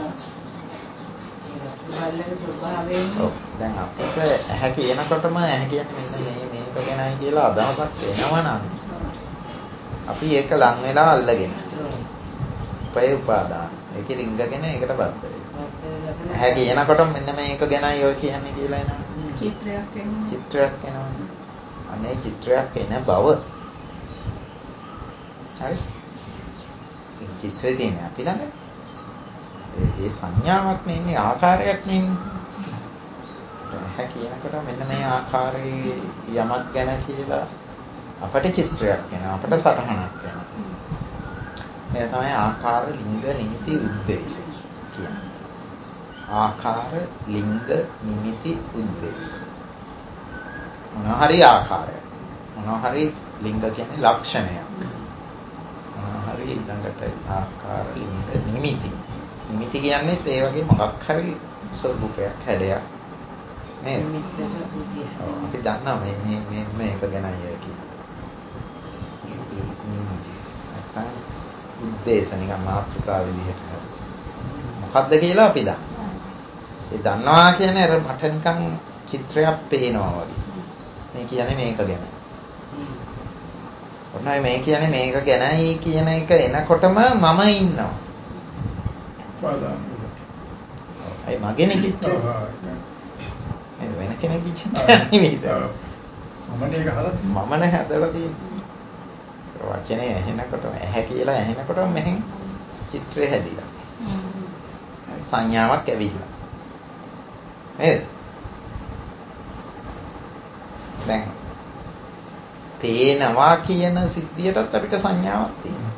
දැන් අපිට ඇහැ කියනකොටම ඇහැ කියන්නේ මෙන්න මේක ගැනයි කියලා අදහසක් එනවනම් අපි ඒක ලං වෙලා අල්ලගෙන උපේ උපාදාන ඒකේ රිංගගෙන ඒකට බද්ධ වෙනවා. ඇහැ කියනකොටම මෙන්න මේක ගැනයි ඔය කියන්නේ කියලා එනවා. චිත්‍රයක් එනවා. අනේ චිත්‍රයක් එන බව. හරි. මේ චිත්‍රේ තියෙන අපි ළඟ ඒ සංඥාවක් නෙන්නේ ආකාරයක් නෙන්නේ. ඇහැ කියනකොට මෙන්න මේ ආකාරයේ යමක් ගැන කියලා අපට චිත්‍රයක් එනවා අපට සටහනක් එනවා. ඒ තමයි ආකාර ලිංග නිමිති උද්දේශ කියන්නේ. ආකාර ලිංග නිමිති උද්දේශ මොනවා හරි ආකාරයක් මොනවා හරි ලිංග කියන්නේ ලක්ෂණයක් මොනවා හරි ඊළඟට ආකාර ලිංග නිමිති කියන්නේ ඒ වගේ මොකක් හරි ස්වරූපයක් හැඩයක් නේද? අපි දන්නවා මේ මේක ගැනයි කියන්නේ. නිමිති නැත්නම් උද්දේශ නිකන් මාතෘකාව විදිහට මොකද්ද කියලා අපි දන්නවා. ඒ දන්නවා කියන්නේ අර මට නිකන් චිත්‍රයක් පේනවා වගේ. මේ කියන්නේ මේක ගැන. ඔන්නයි මේ කියන්නේ මේක ගැනයි කියන එක එනකොටම මම ඉන්නවා. ඒ මගේනේ චිත්‍රය. මේ වෙන කෙනෙක්ගේ චිත්‍රයක් නෙවෙයිද? මමනේ හදලා තියෙන්නේ. වචනේ ඇහෙනකොටම ඇහැ කියලා ඇහෙනකොටම මෙහෙන් චිත්‍රය හැදිලා. සංඥාවක් ඇවිල්ලා. නේද? දැන් පේනවා කියන සිද්ධියටත් අපිට සංඥාවක් තියෙනවා.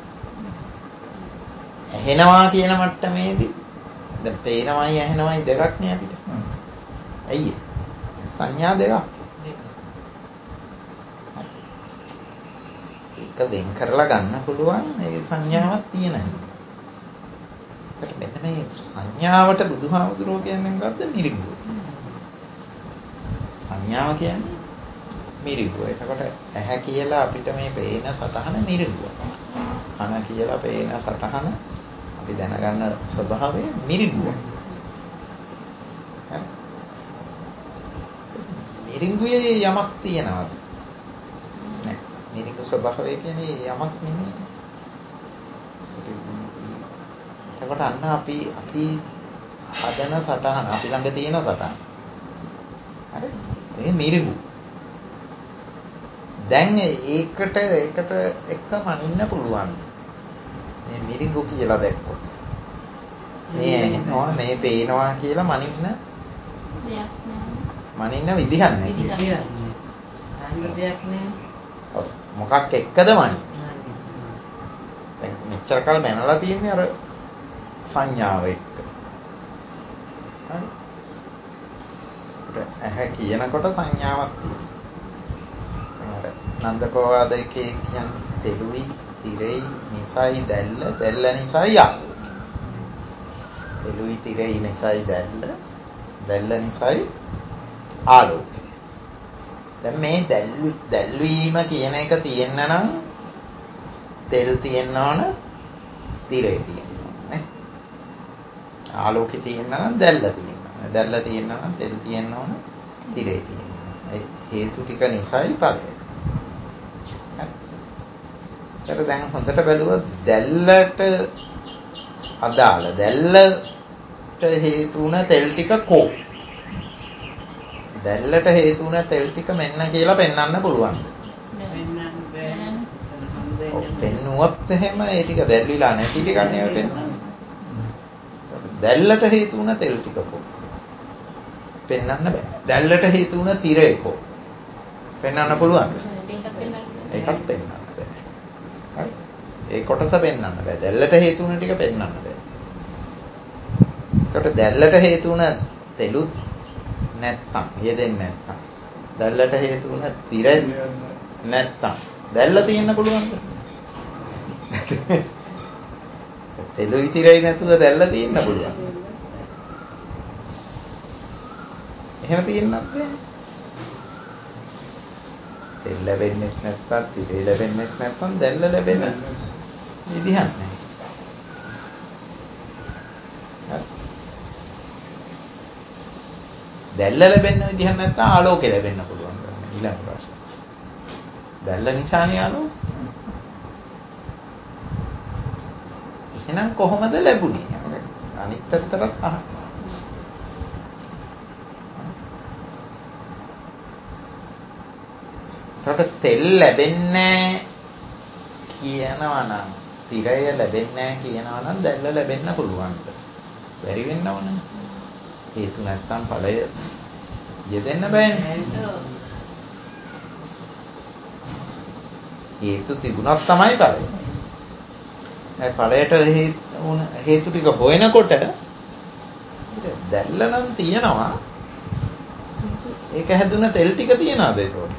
ඇහෙනවා කියන මට්ටමේදී දැන් පේනවයි ඇහෙනවයි දෙකක් නේ අපිට. ඇයි? සංඥා දෙකක්. ඒක වෙන් කරලා ගන්න පුළුවන් මේ සංඥාවක් තියෙනවා. ඒකට මෙන්න මේ සංඥාවට බුදුහාමුදුරුවෝ කියන්නේ මොකද්ද? මිරිඟුව. සංඥාව කියන්නේ මිරිඟුව. එතකොට ඇහැ කියලා අපිට මේ පේන සතහන මිරිඟුව. කන කියලා පේන සතහන අපි දැනගන්න ස්වභාවය මිරිඟුව. මිරිඟුවේ යමක් තියනවාද? නෑ. මිරිඟු ස්වභාවය කියන්නේ යමක් නෙමෙයි. එතකොට අන්න අපි හදන සටහන අපි ළඟ තියෙන සටහන. හරි? මේ මිරිඟු. දැන් ඒකට එක්ක මනින්න පුළුවන්. මේ මිරිඟු කියලා දැක්කොත්. මේ ඇහෙනවා මේ පේනවා කියලා මනින්න දෙයක් නෑ. මනින්න විදිහක් නැහැ. දෙයක් නෑ. ඔව් මොකක් එක්කද මනින්නේ? දැන් මෙච්චර කල් මැනලා තියෙන්නේ අර සංඥාව එක්ක. හරි. ඇහැ කියනකොට සංඥාවක් තියෙනවා. අර නන්දකෝවාදයේ කියන්නේ තෙලුයි, තිරෙයි, නිසයි දැල්ල නිසයි ආලෝකය. තෙලුයි, තිරෙයි, නිසයි දැල්ල නිසයි ආලෝකය. දැන් මේ දැල්වීම කියන එක තියෙන්න නම් තෙල් තියෙන්න ඕන, තිරේ තියෙන්න ඕන නේ. ආලෝකය තියෙන්න නම් දැල්ල තියෙන්න ඕන. දැල්ල තියෙන්න නම් තෙල් තියෙන්න ඕන, තිරේ තියෙන්න ඕන. ඒ හේතු ටික නිසායි ඵලය. හරි. දැන් හොඳට බැලුවොත් දැල්ලට අදාළ දැල්ලට හේතු වුණ තෙල් ටික කෝ? දැල්ලට හේතු වුණ තෙල් ටික මෙන්න කියලා පෙන්වන්න පුළුවන්ද? පෙන්වන්න බෑ. ඔව් පෙන්නුවොත් එහෙම ඒ ටික දැල්විලා නැති ටිකක් නෙවෙයි පෙන්වන්නේ. දැල්ලට හේතු වුණ තෙල් ටික කො? පෙන්වන්න බෑ. දැල්ලට හේතු වුණ තිරයකෝ පෙන්වන්න පුළුවන්ද? ඒකත් පෙන්වන්න බෑ. හරි. ඒ කොටස පෙන්වන්න බෑ. දැල්ලට හේතු වුණ ටික පෙන්වන්න බෑ. එතකොට දැල්ලට හේතු වුණ තෙලු නැත්තම් යෙදෙන්නේ නැත්තම් දැල්ලට හේතු වුණ තිර නැත්තම් දැල්ල තියෙන්න පුළුවන්ද? තෙලු ඉතිරයි නැතුව දැල්ල තියෙන්න පුළුවන්. එහෙම තියෙන්නත් බෑ. තෙල් ලැබෙන්නේ නැත්තම් තිරේ ලැබෙන්නේ නැත්තම් දැල්ල ලැබෙන්න විදිහක් නැහැ. දැල්ල ලැබෙන්න විදිහක් නැත්තම් ආලෝකය ලැබෙන්න පුළුවන්. ඊළඟ ප්‍රශ්න. දැල්ල නිසානේ ආලෝකය. එහෙනම් කොහොමද ලැබුණේ? අනිත් පැත්තටත් අහන්න. එතකොට තෙල් ලැබෙන්නේ කියනවා නම් තිරය ලැබෙන්නේ කියනවා නම් දැල්ල ලැබෙන්න පුළුවන්ද? බැරි වෙන්න ඕනේ. හේතු නැත්තම් ඵලය යෙදෙන්න බෑනේ. හේතු තිබුණොත් තමයි ඵලය. ඒ ඵලයට හේතු ටික හොයනකොට දැල්ල නම් තියෙනවා. ඒක හැදුන තෙල් ටික තියනවාද ඒතකොට?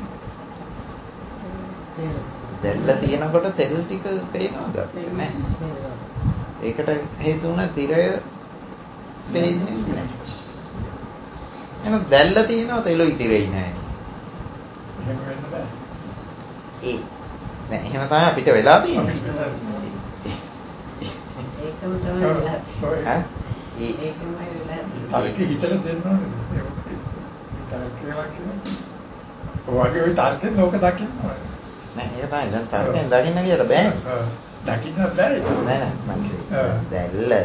දැල්ල තියෙනකොට තෙල් ටික පේනවද? නැහැ. ඒකට හේතු වුණ තිරය පේන්නේ නැහැ. එහෙනම් දැල්ල තියෙනවා තෙලුයි තිරෙයි නැහැ. එහෙම වෙන්න බෑ. නෑ එහෙම තමයි අපිට වෙලා තියෙන්නේ. ඒකම තමයි වෙලා තියෙන්නේ. ඒකම වෙලා. තර්ක හිතලා දෙන්න ඕනේ. තර්කේවා කියන්නේ. ඔයගේ ওই තර්කෙන් ලෝක දකින්න ඕනේ. නෑ ඒක තමයි දැන් තර්කෙන් දකින්න කියලා බෑනේ. දකින්න බෑ. නෑ මම දැල්ල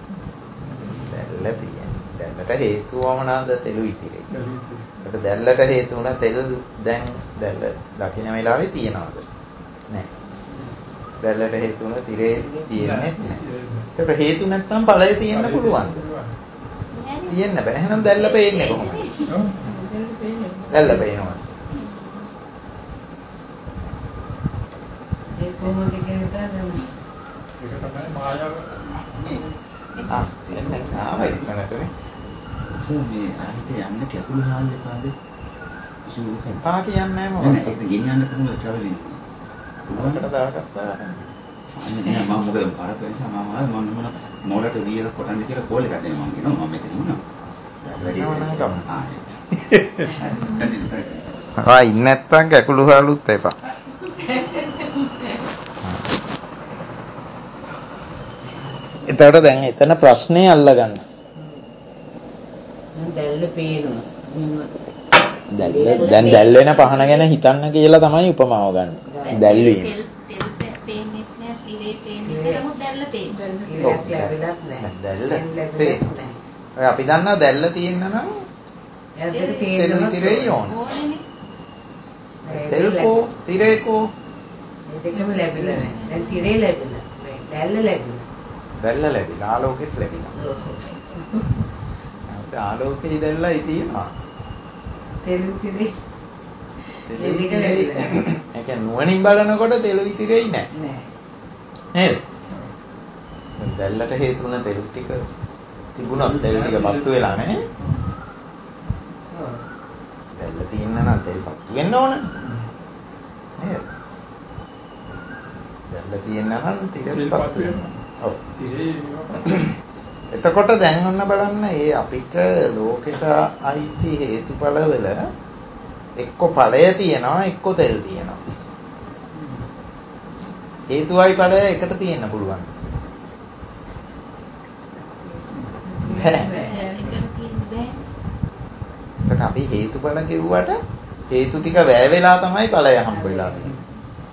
තියෙන. දැල්ලට හේතුව මොනවාද? තෙලු ඉතිරේ. ඒකට දැල්ලට හේතු වුණා තෙල් දැන් දැල්ල දකින්න වෙලාවේ තියනවාද? නෑ. දැල්ලට හේතු වුණා තිරේ තියෙන්නේ නෑ. ඒකට හේතු නැත්තම් ඵලය තියෙන්න පුළුවන්ද? තියෙන්න බෑ. එහෙනම් දැල්ල පේන්නේ කොහොමද? දැල්ල පේනවා. ඒ කොහොමද කියන්නේ? ඒක තමයි මායාව. එන්න ආවයි කනටනේ. මේ අහිට යන්න කැකුළු හාල් එපාද? එපා කියන්නේ නැහැ මම. ඒක ගෙනියන්න කොහොමද ට්‍රැවලින්? මොකට දාගත්තා? අනේ මම මොකද පාරක් වෙනසා මම මොලට වී එකක් කොටන්න කියලා කෝල් එකක් දෙනවා මම කියනවා මම මෙතන ඉන්නවා. ඉන්න නැත්තම් කැකුළු හාලුත් එපා. එතකොට දැන් එතන ප්‍රශ්නේ අල්ලගන්න. දැල්ල පේනවා. දැන් දැල් වෙන පහන ගැන හිතන්න කියලා තමයි උපමාව ගන්න. දැල් වීම. තෙල් පේන්නේ නැහැ, ඉරේ පේන්නේ නැහැ, නමුත් දැල්ල පේනවා. දැල්ල පේනවා. ඔය අපි දන්නා දැල්ල තියෙන්න නම් තෙල් ඉතිරෙයි ඕන. තෙල්කෝ තිරේකෝ දෙකම ලැබිලා නැහැ. දැන් තිරේ ලැබිලා. දැල්ල ලැබිලා. දැල්ල ලැබිලා ආලෝකෙත් ලැබිලා. අපේ ආලෝකේ දැල්ලයි තියෙනවා. තෙල් තිරේ. තෙල් ඉතිරෙයි. ඒ කියන්නේ නුවණින් බලනකොට තෙල් ඉතිරෙයි නැහැ. නේද? දැල්ලට හේතු වුණ තෙල් ටික තිබුණොත් තෙල් ටික පත්තු වෙලා නැහැ. දැල්ල තියෙන්න නම් තෙල් පත්තු වෙන්න ඕනනේ. නේද? දැල්ල තියෙන්න නම් තිරෙත් පත්තු වෙන්න. ඔව්. එතකොට දැන් ඔන්න බලන්න මේ අපිට ලෝකෙට අයිති හේතුඵලවල එක්ක ඵලය තියෙනවා එක්ක තෙල් තියෙනවා. හේතුවයි ඵලය එකට තියෙන්න පුළුවන්. එතකොට අපි හේතුඵල කිව්වට හේතු ටික වැය වෙලා තමයි ඵලය හම්බ වෙලා තියෙන්නේ.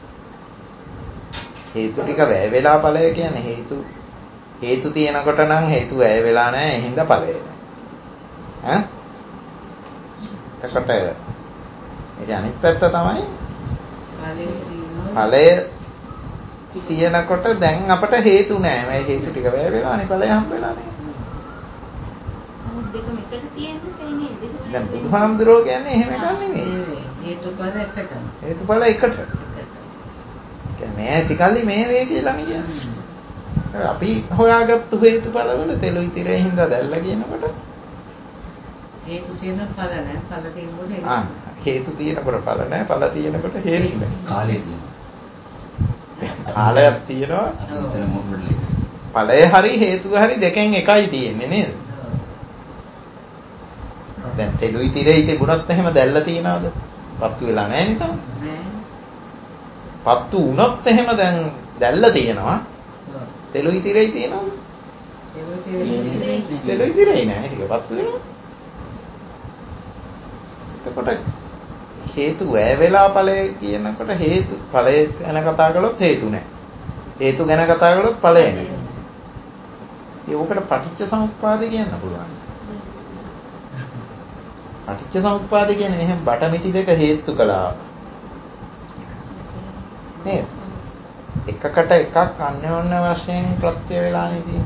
හේතු ටික වැය වෙලා ඵලය කියන්නේ හේතු තියෙනකොට නම් හේතු වැය වෙලා නැහැ ඒ හින්දා ඵලය නැහැ. එතකොට ඒක අනිත් පැත්ත තමයි ඵලය තියෙනකොට දැන් අපට හේතු නැහැ. මේ හේතු ටික වැය වෙලානේ ඵලය හම්බ වෙලා නැහැ. දෙකම එකට තියෙන්නේ නේද? දැන් බුදුහාමුදුරුවෝ කියන්නේ එහෙම එකක් නෙමෙයි. හේතුඵල එකට. හේතුඵල එකට. කියන්නේ ඇතිකල්ලි මේ වේ කියලා කියන්නේ. අපි හොයාගත්තු හේතුඵලවල තෙලුයි තිරේ හින්දා දැල්ල කියනකොට හේතු තියෙන ඵල නැහැ. ඵල තියෙනකොට හේතු. හේතු තියෙනකොට ඵල නැහැ. ඵල තියෙනකොට හේතු නැහැ. කාලය තියෙනවා. කාලයක් තියෙනවා. ඵලය හරි හේතුව හරි දෙකෙන් එකයි තියෙන්නේ නේද? දැන් තෙලුයි තිරේ තිබුණත් එහෙම දැල්ල තියනවද? පත්තු වෙලා නැහැ නේද? පත්තු වුණොත් එහෙම දැන් දැල්ල තියෙනවා. තෙලුයි තිරේ තියෙනවද? තෙලුයි තිරේ නැහැ. ටික පත්තු වෙනවා. එතකොට හේතු වැය වෙලා ඵලය කියනකොට හේතු ඵලය ගැන කතා කළොත් හේතු නැහැ. හේතු ගැන කතා කළොත් ඵලය නැහැ. ඒකට පටිච්ච සමුප්පාද කියන්න පුළුවන්. පටිච්ච සමුප්පාද කියන්නේ මෙහෙම බටමිටි දෙක හේතු කළා. නේද? එකකට එකක් අන්‍යෝන්‍ය වශයෙන් ප්‍රත්‍ය වෙලා නේද?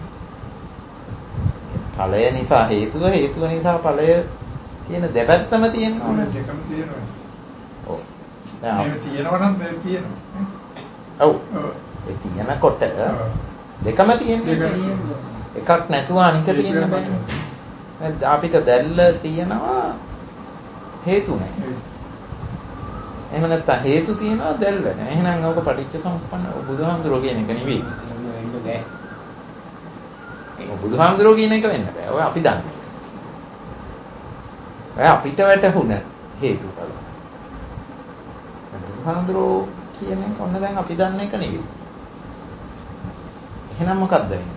ඵලය නිසා හේතුව හේතුව නිසා ඵලය කියන දෙපැත්තම තියෙන්න ඕනේ. දෙකම තියෙනවා. ඔව්. දැන් තියෙනවා නම් දැන් තියෙනවා. ඔව්. ඒ තියෙනකොට දෙකම තියෙන්නේ. එකක් නැතුව අනික තියෙන්න බෑනේ. අපිට දැල්ල තියෙනවා හේතු නැහැ. එහෙම නැත්නම් හේතු තියෙනවා දැල්ල නැහැ. එහෙනම් ඕක පටිච්ච සමුප්පන්න බුදුහාමුදුරුවෝ කියන එක නෙවෙයි. වෙන්න බෑ. ඒක බුදුහාමුදුරුවෝ කියන එක වෙන්න බෑ. ඔය අපි දන්නේ. ඔය අපිට වැටහුණ හේතුඵල. බුදුහාමුදුරුවෝ කියන එක ඔන්න දැන් අපි දන්න එක නෙවෙයි. එහෙනම් මොකද්ද වෙන්නේ?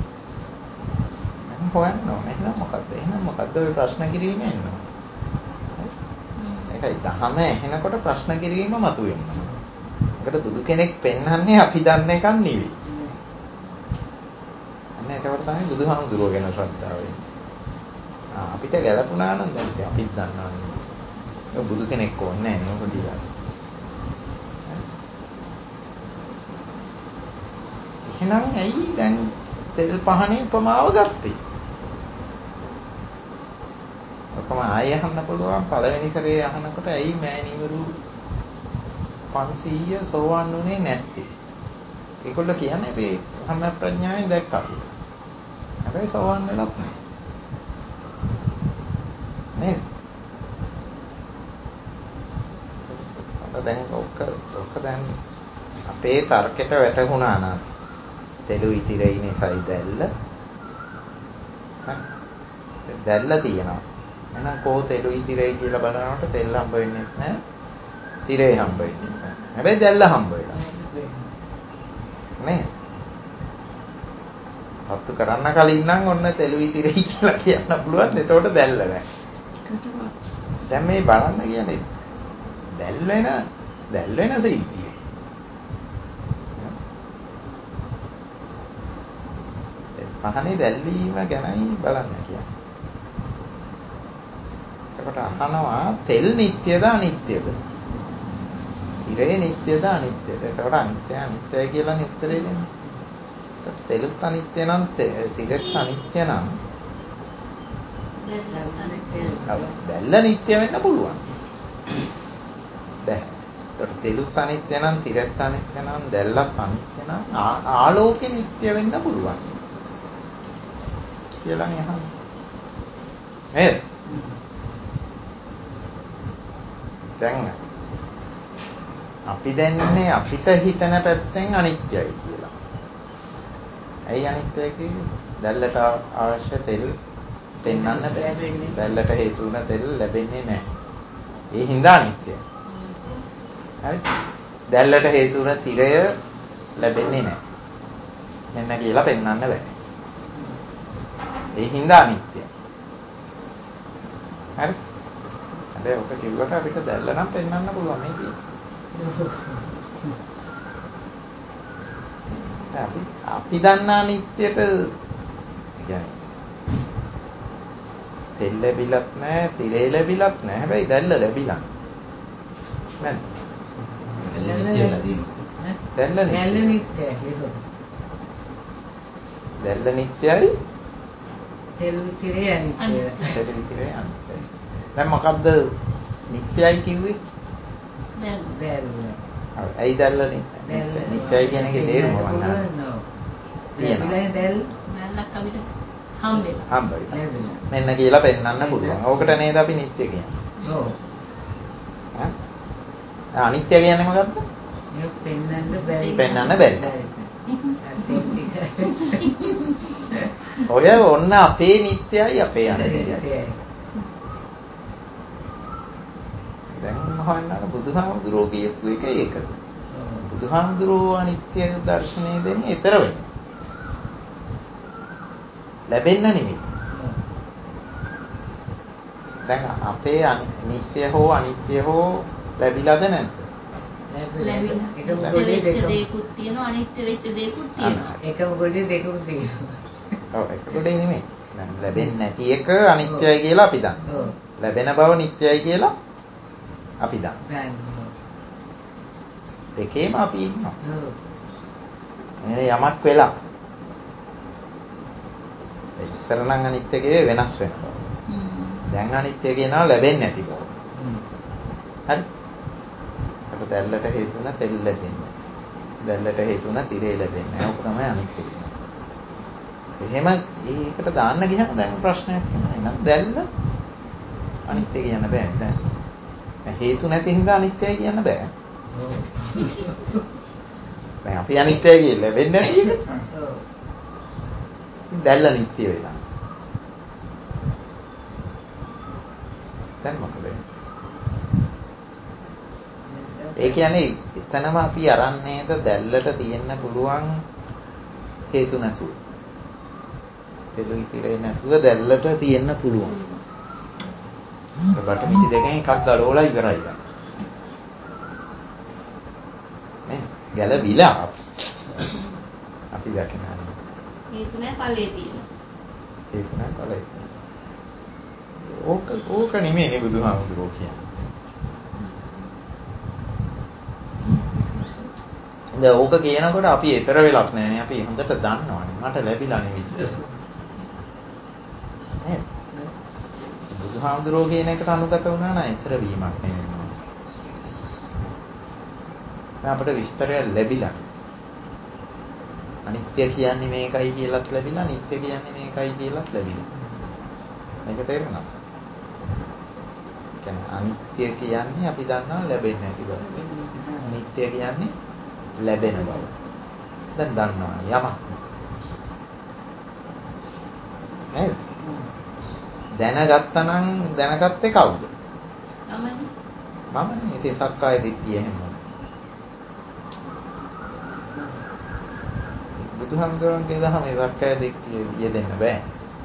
මම හොයන්න ඕනේ. එහෙනම් මොකද්ද? එහෙනම් මොකද්ද ඔය ප්‍රශ්න කිරීම එන්නේ? ඒකයි දහම ඇහෙනකොට ප්‍රශ්න කිරීම මතුවෙනවා. මොකද බුදු කෙනෙක් පෙන්වන්නේ අපි දන්න එකක් නෙවෙයි. අන්න ඒකට තමයි බුදුහාමුදුරුවෝ ගැන ශ්‍රද්ධාව වෙන්නේ. අපිට ගැලපුණා නම් දැන් අපිත් දන්නවා නේ. ඒක බුදු කෙනෙක් ඕනේ නැහැ නේ පොඩිලා. එහෙනම් ඇයි දැන් තෙල් පහනේ උපමාව ගත්තේ? ඔකම ආයෙ අහන්න පුළුවන් පළවෙනි සැරේ අහනකොට ඇයි මෑණිවරු 500 සෝවන් වුණේ නැත්තේ? ඒගොල්ලෝ කියන්නේ අපි සම්‍යක් ප්‍රඥාවෙන් දැක්කා කියලා. හැබැයි සෝවන් වෙලත් නැහැ. නේද? දැන් ඔක දැන් අපේ තර්කයට වැටුණා නම් තෙලුයි තිරේ නිසායි දැල්ල. දැල්ල තියෙනවා. එහෙනම් කොහො තෙලුයි තිරේ කියලා බලනකොට තෙල් හම්බ වෙන්නේ නැහැ. තිරේ හම්බ වෙන්නේ නැහැ. හැබැයි දැල්ල හම්බ වෙලා. නේ? පත්තු කරන්න කලින් නම් ඔන්න තෙලුයි තිරේ කියලා කියන්න පුළුවන්. එතකොට දැල්ල නැහැ. දැන් මේ බලන්න කියන්නේ දැල් වෙන සිද්ධිය. පහනේ දැල්වීම ගැනයි බලන්න කියන්නේ. එතකොට අහනවා තෙල් නිට්ටයද අනිත්‍යද? තිරේ නිට්ටයද අනිත්‍යද? එතකොට අනිත්‍යයි කියලා උත්තරේ දෙන්නේ. එතකොට තෙලුත් අනිත්‍ය නම් තිරෙත් අනිත්‍ය නම් දැල්ල නිට්ටය වෙන්න පුළුවන්. බැහැ. එතකොට තෙලුත් අනිත්‍ය නම් තිරෙත් අනිත්‍ය නම් දැල්ලත් අනිත්‍ය නම් ආලෝකෙ නිට්ටය වෙන්න පුළුවන්. කියලා නේ අහන්නේ. නේද? දැන් අපි දැන්නේ අපිට හිතන පැත්තෙන් අනිත්‍යයි කියලා. ඇයි අනිත්‍යයි කියන්නේ? දැල්ලට අවශ්‍ය තෙල් පෙන්වන්න බෑ. දැල්ලට හේතු වුණ තෙල් ලැබෙන්නේ නැහැ. ඒ හින්දා අනිත්‍යයි. හරි? දැල්ලට හේතු වුණ තිරය ලැබෙන්නේ නැහැ. මෙන්න කියලා පෙන්වන්න බෑ. ඒ හින්දා අනිත්‍යයි. හරි? හැබැයි ඔක කිව්වට අපිට දැල්ල නම් පෙන්වන්න පුළුවන් නේ කියන්නේ. අපි දන්න අනිත්‍යයට කියන්නේ තෙල් ලැබිලත් නැහැ, තිරේ ලැබිලත් නැහැ. හැබැයි දැල්ල ලැබිලා. නැද්ද? දැල්ල නිට්ටයයි. තෙල් විතරේ අනිත්‍ය. තෙල් විතරේ අනිත්‍යයි. දැන් මොකද්ද නිට්ටයයි කිව්වේ? දැල්ල. ඇයි දැල්ල නිට්ටයයි කියන එකේ තේරුම මම ගන්නවා. තියෙනවා. දැල්ලක් අපිට හම්බ වෙනවා. මෙන්න කියලා පෙන්වන්න පුළුවන්. ඕකට නේද අපි නිට්ටය කියන්නේ. ඔව්. අනිත්‍ය කියන්නේ මොකද්ද? මේක පෙන්වන්න බැරි. ඔය ඔන්න අපේ නිට්ටයයි අපේ අනිත්‍යයි. දැන් මහානාර බුදුහාමුදුරුවෝ කියපු එක ඒකද? බුදුහාමුදුරුවෝ අනිත්‍ය දර්ශනය දෙන්නේ ඊතර වෙන්නේ. ලැබෙන්න නෙමෙයි. දැන් අපේ නිට්ටය හෝ අනිත්‍ය හෝ ලැබිලාද නැද්ද? ලැබිලා. ඒක වෙච්ච දේකුත් තියෙනවා අනිත්‍ය වෙච්ච දේකුත් තියෙනවා. එකම ගොඩේ දෙකකුත් තියෙනවා. ඔව් එක ගොඩේ නෙමෙයි. දැන් ලැබෙන්නේ නැති එක අනිත්‍යයි කියලා අපි දන්නවා. ලැබෙන බව නිට්ටයයි කියලා අපි දන්නවා. දෙකේම අපි ඉන්නවා. මේ යමක් වෙලා. ඉස්සර නම් අනිත්‍යකේ වෙනස් වෙනවා. දැන් අනිත්‍ය කියනවා ලැබෙන්නේ නැති බව. හරි. අපිට දැල්ලට හේතු වෙන තෙල් ලැබෙන්නේ. දැල්ලට හේතු වෙන තිරේ ලැබෙන්නේ. ඒක තමයි අනිත්‍ය කියන්නේ. එහෙම ඒකට දාන්න ගියම දැන් ප්‍රශ්නයක් එනවා. එහෙනම් දැල්ල අනිත්‍ය කියන්න බෑ නේද? හේතු නැති හින්දා අනිත්‍යයි කියන්න බෑ. දැන් අපි අනිත්‍යයි කියලා වෙන්නේ නැති එක. දැල්ල අනිත්‍ය වෙලා. දැන් මොකද? ඒ කියන්නේ එතනම අපි අරන් නේද දැල්ලට තියෙන්න පුළුවන් හේතු නැතුව. තෙල් ඉතිරේ නැතුව දැල්ලට තියෙන්න පුළුවන්. බට මිටි දෙකෙන් එකක් ගලවලා ඉවරයි දැන්. නේ ගැලවිලා අපි දැකනවා. හේතු නැහැ ඵලයේ තියෙනවා. හේතු නැහැ ඵලයේ තියෙනවා. ඕක නෙමෙයි බුදුහාමුදුරුවෝ කියන්නේ. දැන් ඕක කියනකොට අපි ඊතර වෙලක් නැහැනේ. අපි හොඳට දන්නවනේ. මට ලැබිලා නෙවෙයි. නේද? බුදුහාමුදුරුවෝ කියන එකට අනුගත වුණා නම් ඊතර වීමක් නෙවෙයි. අපිට විස්තරය ලැබිලා. අනිත්‍ය කියන්නේ මේකයි කියලාත් ලැබිලා, නිට්ටය කියන්නේ මේකයි කියලාත් ලැබිලා. මේක තේරුණාද? කියන්නේ අනිත්‍ය කියන්නේ අපි දන්නවා ලැබෙන්නේ නැති බව. නිට්ටය කියන්නේ ලැබෙන බව. දැන් දන්නවනේ යමක් නේද? දැනගත්තා නම් දැනගත්තේ කවුද? මමනේ. ඉතින් සක්කාය දිට්ඨිය එහෙම. බුදුහාමුදුරන්ගේ දහමේ සක්කාය දිට්ඨිය යෙදෙන්න බෑ.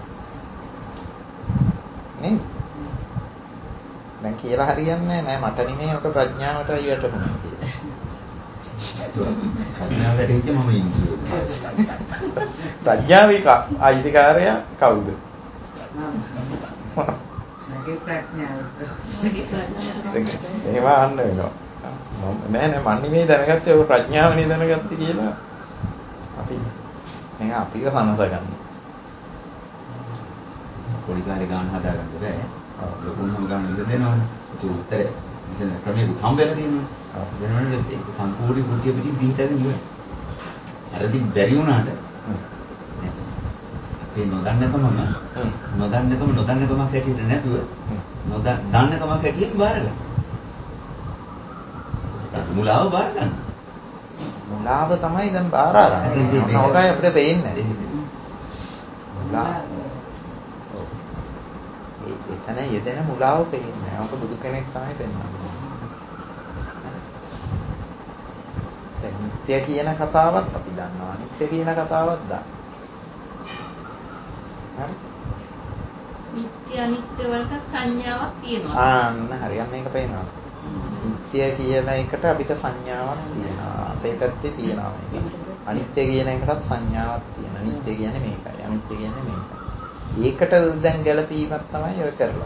නේ? දැන් කියලා හරියන්නේ නැහැ. මට නෙමෙයි ඔක ප්‍රඥාවටයි වැටුනේ කියලා. ප්‍රඥාවට ඉච්ච මම ඉන්නේ. ප්‍රඥාවේ අයිතිකාරයා කවුද? මගේ ප්‍රඥාව. එහෙම අහන්න වෙනවා. නෑ මම නෙමෙයි දැනගත්තේ ඔය ප්‍රඥාවනේ දැනගත්තේ කියලා. අපි එහෙනම් අපිව හනස ගන්න. පොඩි කාලේ ගාන හදාගන්න බෑ. ලොකුනම ගාන ඉඳ දෙනවනේ. ඒක උත්තරේ. ඉතින් ක්‍රමයේ උත්හම් වෙලා තියෙනවා. වෙනවනේ ඒක සම්පූර්ණ බුද්ධිය පිටින් පිටගෙන ඉවරයි. අරදි බැරි වුණාට මේ නොදන්නකම හැටියට නැතුව දන්නකම හැටියට බාර ගන්න. මුලාව බාර ගන්න. මුලාව තමයි දැන් බාර අරන්. ඔකයි අපිට පේන්නේ. මුලාව. එතන යෙදෙන මුලාව පේන්නේ. ඔක බුදු කෙනෙක් තමයි පෙන්වන්නේ. දැන් නිත්‍ය කියන කතාවත් අපි දන්නවා. නිත්‍ය කියන කතාවත් දන්නවා. හරි. නිත්‍ය අනිත්‍ය වලට සංඥාවක් තියෙනවා. ආන්න හරියට මේක පේනවා. නිත්‍ය කියන එකට අපිට සංඥාවක් තියෙනවා. අපේ පැත්තේ තියෙනවා මේක. අනිත්‍ය කියන එකටත් සංඥාවක් තියෙනවා. නිත්‍ය කියන්නේ මේකයි. අනිත්‍ය කියන්නේ මේකයි. ඒකට දැන් ගැළපීමක් තමයි ඔය කරලා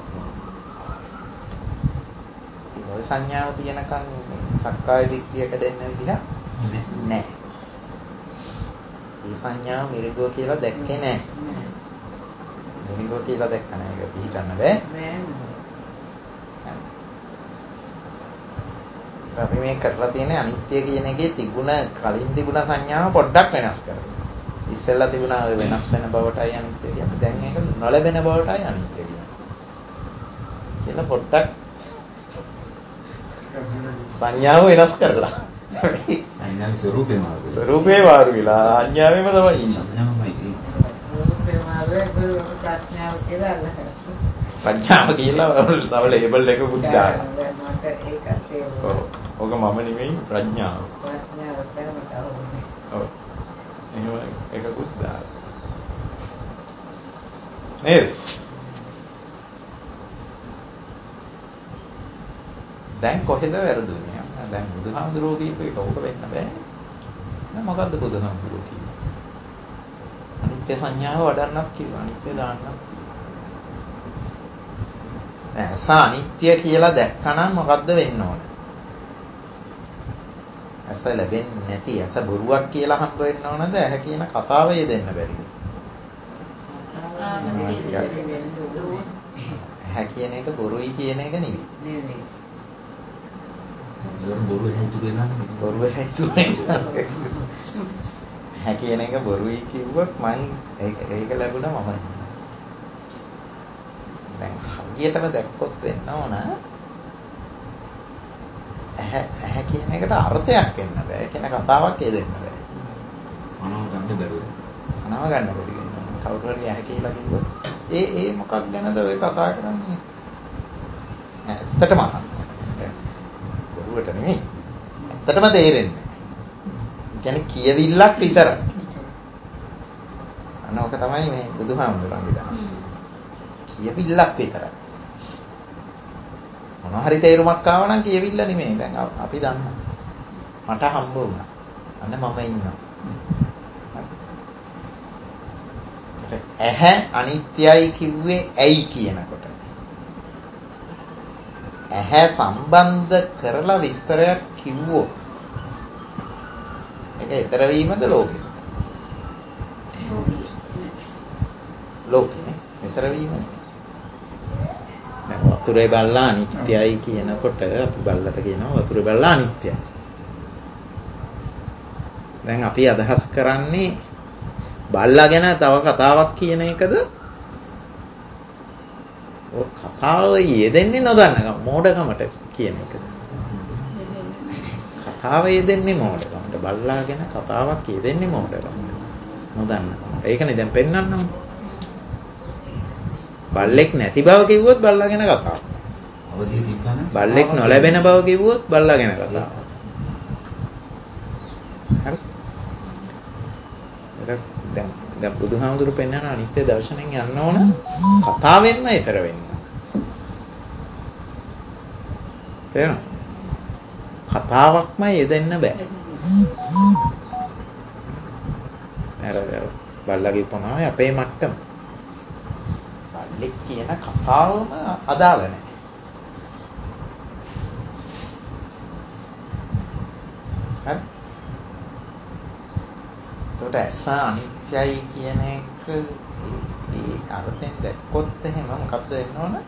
තියෙන්නේ. ඔය සංඥාව තියෙනකන් සක්කාය දිට්ඨියට දෙන්න විදිහ නැහැ. මේ සංඥාව මිරිගුව කියලා දැක්කේ නැහැ. ආධුනිකව කියලා දැක්ක නෑ ඒක පිළිගන්න බෑ. අපි මේ කරලා තියෙන අනිත්‍ය කියන එකේ කලින් තිබුණ සංඥාව පොඩ්ඩක් වෙනස් කරලා. ඉස්සෙල්ලා තිබුණා ඔය වෙනස් වෙන බවටයි අනිත්‍ය කියන්නේ. දැන් ඒක නොලැබෙන බවටයි අනිත්‍ය කියන්නේ. කියලා පොඩ්ඩක් සංඥාව වෙනස් කරලා. සංඥාවේ ස්වරූපේ මාරු. ස්වරූපේ මාරු වෙලා සංඥාවෙම තමයි ඉන්නේ. ස්වරූපේ මාරු ප්‍රඥාව කියලා අල්ලගන්න. ප්‍රඥාව කියලා තව ලේබල් එකකුත් දාලා. මට ඒකත් ඒ ඔක මම නෙමෙයි ප්‍රඥාව. ප්‍රඥාව තමයි මට ඕනේ. ඔව්. එහෙම එකකුත් දාලා. නේද? දැන් කොහෙද වැරදුනේ? දැන් බුදුහාමුදුරුවෝ කියපු එක ඕක වෙන්න බෑ. දැන් මොකද්ද බුදුහාමුදුරුවෝ කියන්නේ? අනිත්‍ය සංඥාව වඩන්නත් කිව්වා. අනිත්‍ය දාන්නත් කිව්වා. දැන් අනිත්‍ය කියලා දැක්කනම් මොකද්ද වෙන්න ඕන? ඇස ලැබෙන්නේ නැති ඇස බොරුවක් කියලා හම්බ වෙන්න ඕනද? ඇහැ කියන කතාව යෙදෙන්න බැරිද? ඇහැ කියන එක බොරුයි කියන එක නෙවෙයි. නෙවෙයි. බොරු හේතු වෙනන්නේ. බොරුව හේතු වෙනවා. ඇහැ කියන එක බොරුයි කිව්වොත් මං ඒක ලැබුණා මමයි. දැන් හරියටම දැක්කොත් වෙන්න ඕන ඇහැ කියන එකට අර්ථයක් එන්න බෑ. කියන කතාවක් යෙදෙන්න බෑ. මනව ගන්න බැරුව. මනව ගන්න බැරි වෙනවා. කවුරු හරි ඇහැ කියලා කිව්වොත් ඒ මොකක් ගැනද ඔය කතා කරන්නේ? ඇත්තටම අහන්න. බොරුවට නෙමෙයි. ඇත්තටම තේරෙන්නේ. ඒ කියන්නේ කියවිල්ලක් විතරයි. අනෝක තමයි මේ බුදුහාමුදුරන්ගේ දාන. කියවිල්ලක් විතරයි. මොනවා හරි තේරුමක් ආව නම් කියවිල්ල නෙමෙයි. දැන් අපි දන්නවා. මට හම්බ වුණා. අන්න මම ඉන්නවා. ඇහැ අනිත්‍යයි කිව්වේ ඇයි කියනකොට. ඇහැ සම්බන්ධ කරලා විස්තරයක් කිව්වොත් ඒක ඊතර වීමද ලෝකෙද? ලෝකෙනේ. ඊතර වීම. දැන් වතුරේ බල්ලා අනිත්‍යයි කියනකොට අපි බල්ලට කියනවා වතුරේ බල්ලා අනිත්‍යයි. දැන් අපි අදහස් කරන්නේ බල්ලා ගැන තව කතාවක් කියන එකද? ඔය කතාව යෙදෙන්නේ නොදන්නකම මෝඩකමට කියන එකද? කතාව යෙදෙන්නේ මෝඩකමට. බල්ලා ගැන කතාවක් යෙදෙන්නේ මෝඩකමට. නොදන්නකමට. ඒකනේ දැන් පෙන්නන්නම්. බල්ලෙක් නැති බව කිව්වොත් බල්ලා ගැන කතාවක්. අවදිය තිබ්බනම් බල්ලෙක් නොලැබෙන බව කිව්වොත් බල්ලා ගැන කතාවක්. හරි. දැන් බුදුහාමුදුරු පෙන්වන අනිත්‍ය දර්ශනයෙන් යන්න ඕන කතාවෙන්ම ඊතර වෙන්න. තේරෙනවද? කතාවක්ම යෙදෙන්න බෑ. අර බල්ලාගේ උපමාවේ අපේ මට්ටම. බල්ලෙක් කියන කතාවම අදාළ නැහැ. හරි. ඒකට ඇස අනිත්‍යයි කියන එක ඒ අර්ථයෙන් දැක්කොත් එහෙම මොකද්ද වෙන්න ඕන?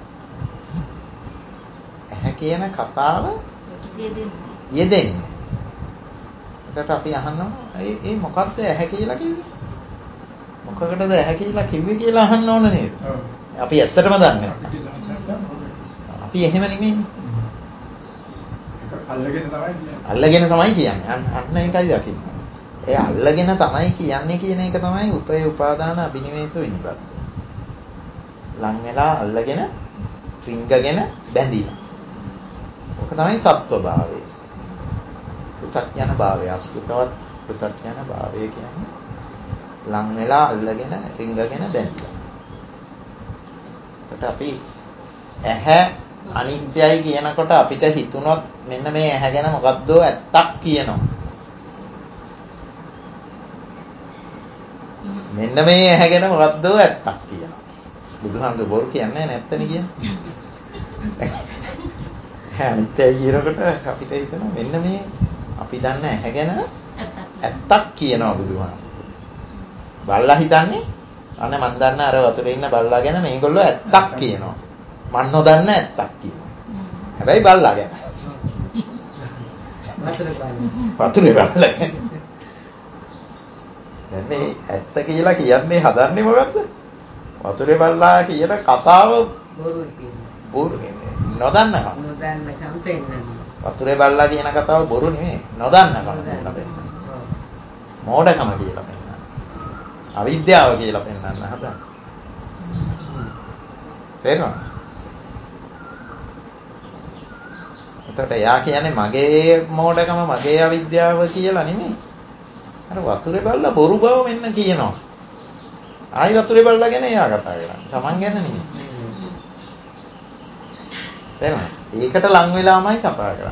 ඇහැ කියන කතාව යෙදෙන්නේ. එතකොට අපි අහන්න ඒ මොකද්ද ඇහැ කියලා කිව්වේ? මොකකටද ඇහැ කියලා කිව්වේ කියලා අහන්න ඕන නේද? අපි ඇත්තටම දන්නේ නැහැ. අපි එහෙම නෙමෙයිනේ. අල්ලගෙන තමයි කියන්නේ. අන්න ඒකයි දකින්නේ. ඒ අල්ලගෙන තමයි කියන්නේ කියන එක තමයි උපේ උපාදාන අබිනිවේෂ විනිබද්ද. ලං වෙලා අල්ලගෙන රිංගගෙන බැඳිලා. ඔක තමයි සත්ව භාවය. පෘථග්ජන භාවය, අසුතවත් පෘථග්ජන භාවය කියන්නේ ලං වෙලා අල්ලගෙන රිංගගෙන බැඳිලා. ඒකට අපි ඇහැ අනිත්‍යයි කියනකොට අපිට හිතුනොත් මෙන්න මේ ඇහැ ගැන මොකද්ද ඇත්තක් කියනවා. මෙන්න මේ ඇහැ ගැන මොකද්ද ඇත්තක් කියනවා. බුදුහාමුදුරුවෝ බොරු කියන්නේ නැත්තනේ කියන්නේ. අනිත්‍යයි කියනකොට අපිට හිතෙනවා මෙන්න මේ අපි දන්න ඇහැ ගැන ඇත්තක් කියනවා බුදුහාමුදුරුවෝ. බල්ලා හිතන්නේ අනේ මන් දන්න අර වතුරේ ඉන්න බල්ලා ගැන මේගොල්ලෝ ඇත්තක් කියනවා. මන් නොදන්න ඇත්තක් කියනවා. හැබැයි බල්ලා ගැන. වතුරේ බල්ලා ගැන. දැන් මේ ඇත්ත කියලා කියන්නේ හදන්නේ මොකද්ද? වතුරේ බල්ලා කියන කතාව බොරු කියන්නේ. නොදන්නකම. නොදන්නකම් පෙන්නනවා. වතුරේ බල්ලා කියන කතාව බොරු නෙමෙයි. නොදන්නකම කියලා පෙන්නනවා. මෝඩකම කියලා පෙන්නනවා. අවිද්‍යාව කියලා පෙන්නන්න හදන්නේ. තේරෙනවද? එතකොට එයා කියන්නේ මගේ මෝඩකම මගේ අවිද්‍යාව කියලා නෙමෙයි. අර වතුරේ බල්ලා බොරු බව මෙන්න කියනවා. ආයි වතුරේ බල්ලා ගැන එයා කතා කරන්නේ. Taman ගැන නෙමෙයි. තේරෙනවද? ඒකට ලං වෙලාමයි කතා කරන්නේ.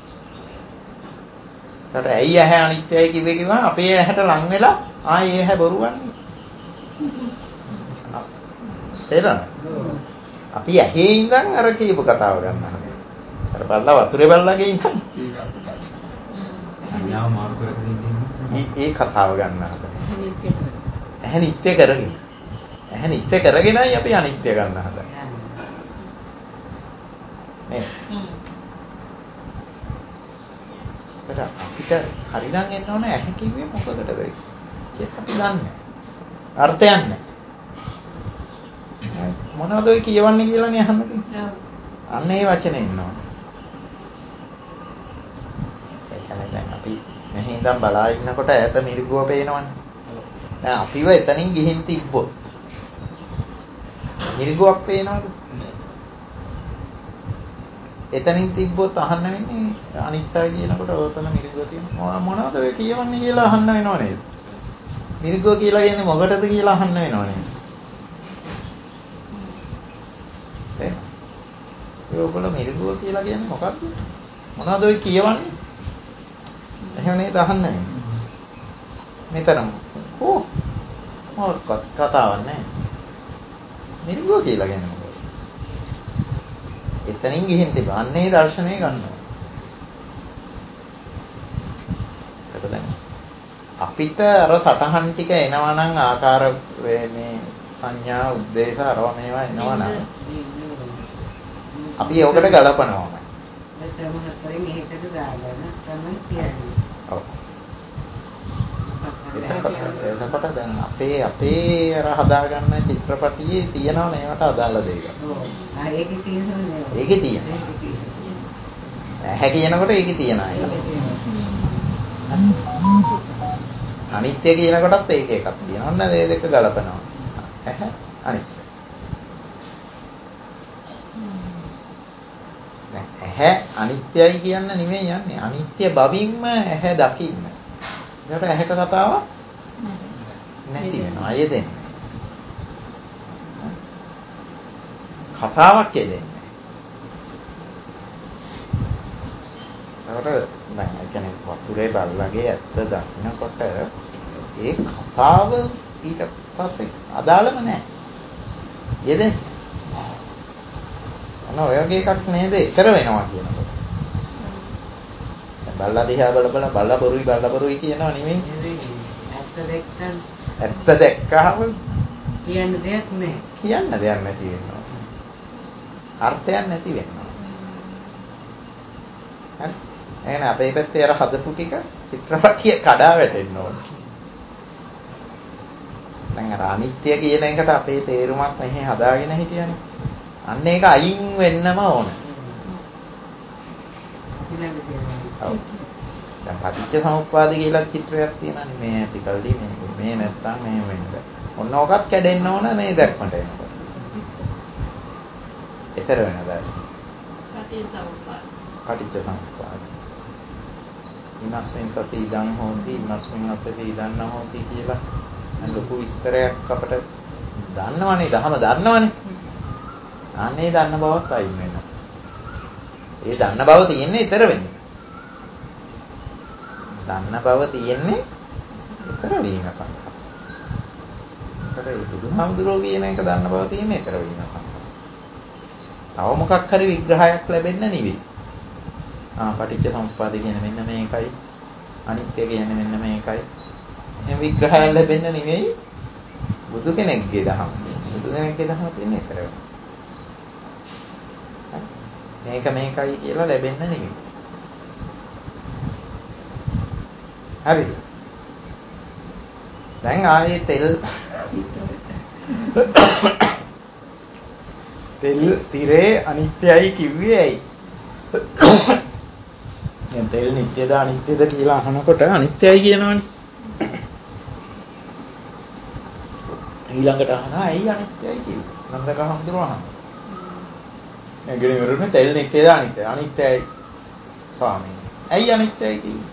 ඒකට ඇයි ඇහැ අනිත්‍යයි කිව්වේ කිව්වා අපේ ඇහැට ලං වෙලා ආයි ඇහැ බොරුවන්නේ. තේරෙනවද? අපි ඇහි ඉඳන් අර කියපු කතාව ගන්නවා. අර බල්ලා වතුරේ බල්ලාගේ ඉඳන් සංඥාව මාරු කරගෙන ඉන්නේ. ඒ කතාව ගන්නවා. ඇහැ නිත්‍ය කරගෙන. ඇහැ නිත්‍ය කරගෙනයි අපි අනිත්‍ය ගන්න හදන්නේ. නේ. අපිට හරිනම් එන්න ඕන ඇහැ කිව්වේ මොකකටද කියලා අපි දන්නේ. අර්ථයක් නැහැ. මොනවද ඔය කියවන්නේ කියලානේ අහන්නේ තියෙන්නේ. අන්න ඒ වචනේ ඉන්නවා. ඒ කියන්නේ දැන් අපි මෙහි ඉඳන් බලා ඉන්නකොට ඈත මිරිගුව පේනවනේ. දැන් අපිව එතනින් ගිහින් තිබ්බොත් මිරිගුවක් පේනවද? එතනින් තිබ්බොත් අහන්න වෙන්නේ අනිත්‍යයි කියනකොට ඔතන මිරිගුව තියෙනවා. මොනවද ඔය කියවන්නේ කියලා අහන්න වෙනව නේද? මිරිගුව කියලා කියන්නේ මොකටද කියලා අහන්න වෙනව නේද? ඔයගොල්ලෝ මිරිගුව කියලා කියන්නේ මොකක්ද? මොනවද ඔය කියවන්නේ? එහෙම නේද අහන්නේ? මෙතරම් මොකක් කතාවක් නැහැ. මිරිගුව කියලා කියන්නේ මොකක්ද? එතනින් ගිහින් තිබන්නේ දර්ශනය ගන්නවා. ඒක දැන් අපිට අර සටහන් ටික එනවා නම් ආකාර මේ සංඥා උද්දේශ අරව මේවා එනවා නම් අපි ඒකට ගලපනවාමයි. ඔව්. එතකොට දැන් අපේ අර හදාගන්න චිත්‍රපටියේ තියෙනවා මේවට අදාළ දේවල්. ඒකේ තියෙනවා. ඒකේ තියෙනවා. ඇහැ කියනකොට ඒකේ තියෙනවා ඒක. අනිත්‍ය කියනකොටත් ඒක එකක් තියෙනවා. ඔන්න මේ දෙක ගලපනවා. ඇහැ අනිත්‍ය. ඇහැ අනිත්‍යයි කියන්න නෙමෙයි යන්නේ. අනිත්‍ය බවින්ම ඇහැ දකින්න. ඒකට ඇහැක කතාවක් නැති වෙනවා. අය දෙන්නේ. කතාවක් එදෙන්නේ. ඒකට දැන් ඒ කියන්නේ වතුරේ බල්ලගේ ඇත්ත දකින්නකොට ඒ කතාව ඊට පස්සේ අදාළම නැහැ. යෙදෙන්නේ. ඔය වගේ එකක් නේද ඊතර වෙනවා කියනකොට. දැන් බල්ලා දිහා බල්ලා බොරුයි කියනවා නෙමෙයි. ඇත්ත දැක්කම කියන්න දෙයක් නැහැ. කියන්න දෙයක් නැති වෙනවා. අර්ථයක් නැති වෙනවා. හරි. එහෙනම් අපේ පැත්තේ අර හදපු ටික චිත්‍රපටිය කඩා වැටෙන්න ඕන. දැන් අර අනිත්‍ය කියන එකට අපේ තේරුමක් මෙහි හදාගෙන හිටියනේ. අන්න ඒක අයින් වෙන්නම ඕන. ඔව්. දැන් පටිච්ච සමුප්පාද කියලා චිත්‍රයක් තියෙනවානේ මේ ඇතිකල්ලි මේ නැත්තම් මේ වෙන්නේ. ඔන්න ඕකත් කැඩෙන්න ඕන මේ දැක්මට එනකොට. ඊතර වෙන දාශ. පටිච්ච සමුප්පාද. ඉනස්මින් සති ඉදං හෝති ඉනස්මින් අසති ඉදං න හෝති කියලා ලොකු විස්තරයක් අපිට දන්නවනේ ධම දන්නවනේ. අනේ දන්න බවත් අයින් වෙනවා. ඒ දන්න බව තියෙන්නේ ඊතර වෙන්නේ. දන්න බව තියෙන්නේ ඊතර වීම සඳහා. ඒකට බුදුහාමුදුරුවෝ කියන එක දන්න බව තියෙන්නේ ඊතර වීම සඳහා. තව මොකක් හරි විග්‍රහයක් ලැබෙන්න නෙවෙයි. පටිච්ච සමුප්පාද කියන්නේ මෙන්න මේකයි. අනිත්‍ය කියන්නේ මෙන්න මේකයි. එහෙනම් විග්‍රහයක් ලැබෙන්න නෙවෙයි. බුදු කෙනෙක්ගේ දහම. බුදු කෙනෙක්ගේ දහම තියෙන්නේ ඊතර. මේක මේකයි කියලා ලැබෙන්න නෙමෙයි. හරිද? දැන් ආයේ තෙල් තිරේ අනිත්‍යයි කිව්වේ ඇයි? දැන් තෙල් නිට්ටයද අනිත්‍යද කියලා අහනකොට අනිත්‍යයි කියනවනේ. ඊළඟට අහනවා ඇයි අනිත්‍යයි කිව්වේ? නන්දක හඳුරනවා අහනවා. නැගිටින වරුනේ තෙල් නිට්ටයද අනිත්‍යයි? අනිත්‍යයි ස්වාමීනි. ඇයි අනිත්‍යයි කිව්වේ?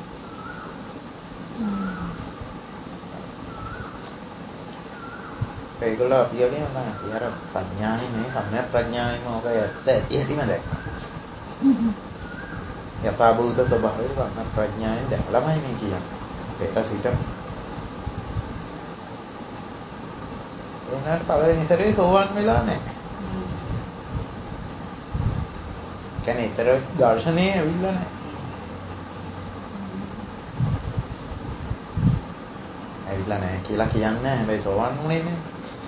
ඒගොල්ලෝ අපි වගේම තමයි. අර ප්‍රඥාවේ මේ සම්‍යක් ප්‍රඥාවෙම ඔබ ඇත්ත ඇති හැටිම දැක්කා. යථාභූත ස්වභාවය සම්‍යක් ප්‍රඥාවෙන් දැකලාමයි මේ කියන්නේ. ඒක සිට එනකට පළවෙනි සැරේ සෝවන් වෙලා නැහැ. කියන්නේ ඊතර දර්ශනේ ඇවිල්ලා නැහැ. ඇවිල්ලා නැහැ කියලා කියන්නේ හැබැයි සෝවන් වුණේ නැහැ.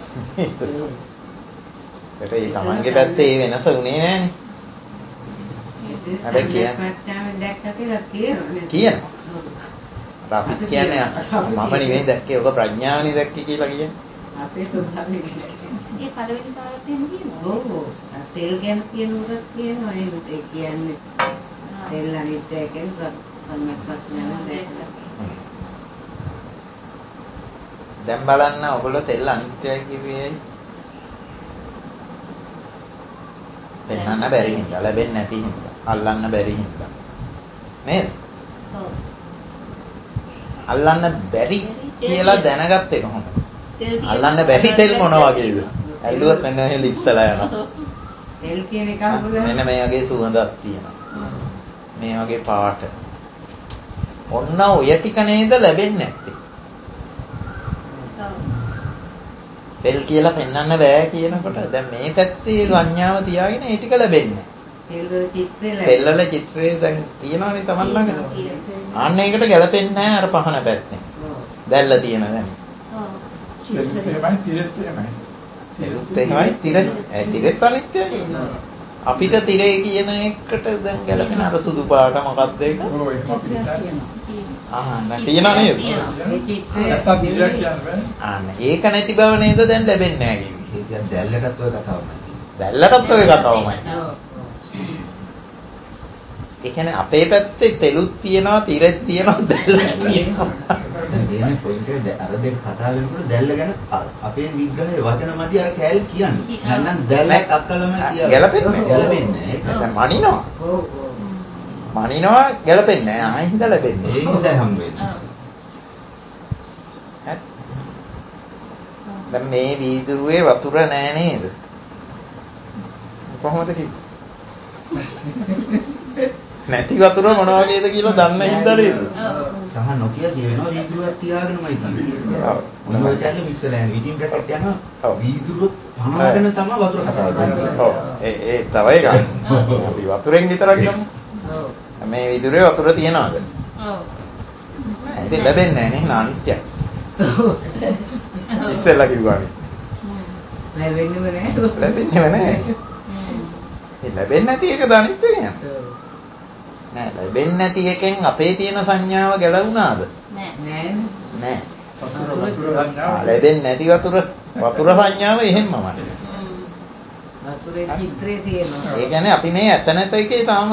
ඒක ඒ තමන්ගේ පැත්තේ ඒ වෙනස උනේ නැහනේ. හැබැයි ප්‍රඥාවෙන් දැක්ක කියලා කියනවා. අපි කියන්නේ මම නෙවෙයි දැක්කේ ඔක ප්‍රඥාවනේ දැක්කේ කියලා කියන්නේ. අපේ ස්වභාවය. ඒ පළවෙනි කාලත් එහෙම කියනවා. ඔව්. තෙල් ගැන කියනකොට කියනවා ඒ කියන්නේ තෙල් අනිත්‍ය කියන්නේ සම්‍යක් ප්‍රඥාවෙන් දැක්කලා. දැන් බලන්න ඔයගොල්ලෝ තෙල් අනිත්‍යයි කිව්වේ පෙන්වන්න බැරි හින්දා ලැබෙන්නේ නැති හින්දා අල්ලන්න බැරි හින්දා නේද? ඔව්. අල්ලන්න බැරි කියලා දැනගත්තේ කොහොමද? අල්ලන්න බැරි තෙල් මොන වගේද? ඇල්ලුවොත් මෙන්න මෙහෙ ඉස්සලා යනවා. තෙල් කියන එක මෙන්න මේ වගේ සුවඳක් තියෙනවා. මේ වගේ පාට. ඔන්න ඔය ටික නේද ලැබෙන්නේ නැත්තේ. තෙල් කියලා පෙන්වන්න බෑ කියනකොට දැන් මේ පැත්තේ සංඥාව තියාගෙන ඒ ටික ලැබෙන්නේ. තෙල් වල චිත්‍රය දැන් තියනවානේ Taman ළඟ. අන්න ඒකට ගැලපෙන්නේ නැහැ අර පහන පැත්තෙන්. දැල්ලා තියෙන දැන්. ඔව්. තෙලුත් එහෙමයි තිරෙත් එහෙමයි. තෙලුත් එහෙමයි තිරෙත් අනිත්‍යයි. අපිට තිරේ කියන එකට දැන් ගැලපෙන අර සුදු පාට මොකක්ද ඒක? ඔව් ඒක අපි හිතන්නේ. තියෙනවා නේද? නැත්තම් තිරයක් කියන්නේ. ඒක නැති බව නේද දැන් ලැබෙන්නේ නැහැ කිව්වේ. ඒ කියන්නේ දැල්ලටත් ඔය කතාවමයි. දැල්ලටත් ඔය කතාවමයි. ඒ කියන්නේ අපේ පැත්තේ තෙලුත් තියෙනවා, තිරෙත් තියෙනවා, දැල්ලත් තියෙනවා. එන්නේ පොයින්ට් එක අර දෙක කතා වෙනකොට දැල්ල ගැන අපේ විග්‍රහයේ වචන මැදි අර කෑල් කියන්නේ. නැත්නම් දැල්ලක් අක්කලම කියනවා. ගැලපෙන්නේ. ඒක දැන් මනිනවා. ඔව්. මනිනවා ගැලපෙන්නේ නැහැ. ආයෙත් ලැබෙන්නේ. ඒ හින්දා හම් වෙන්නේ. දැන් මේ වීදුරුවේ වතුර නෑ නේද? කොහොමද කිව්වේ? නැති වතුර මොන වගේද කියලා දන්න හින්දා නේද? සහ නොකිය කියනවා වීදුරුවක් තියාගෙනමයි කියන්නේ. ඔව්. මොනවා කියන්නේ මිස්සලෑන් විදින් බ්‍රැකට් යනවා. වීදුරුව පනවගෙන තමයි වතුර කතා කරන්නේ. ඔව්. ඒ තව එකක්. අපි වතුරෙන් විතරක් ගමු. ඔව්. මේ වීදුරුවේ වතුර තියනවාද? ඔව්. නෑ ඒක ලැබෙන්නේ නැහැ නේ අනිත්‍යයි. ඉස්සෙල්ලා කිව්වානේ. ලැබෙන්නේම නැහැ. ලැබෙන්නේම නැහැ. ඒ ලැබෙන්නේ නැති එක අනිත්‍ය කියන්නේ. නෑ ලැබෙන්නේ නැති එකෙන් අපේ තියෙන සංඥාව ගැලවුණාද? නෑ. නෑ. වතුර සංඥාව. ලැබෙන්නේ නැති වතුර සංඥාව එහෙම්මමයි. වතුරේ චිත්‍රය තියෙනවා. ඒ කියන්නේ අපි මේ ඇත නැත එකේ තාම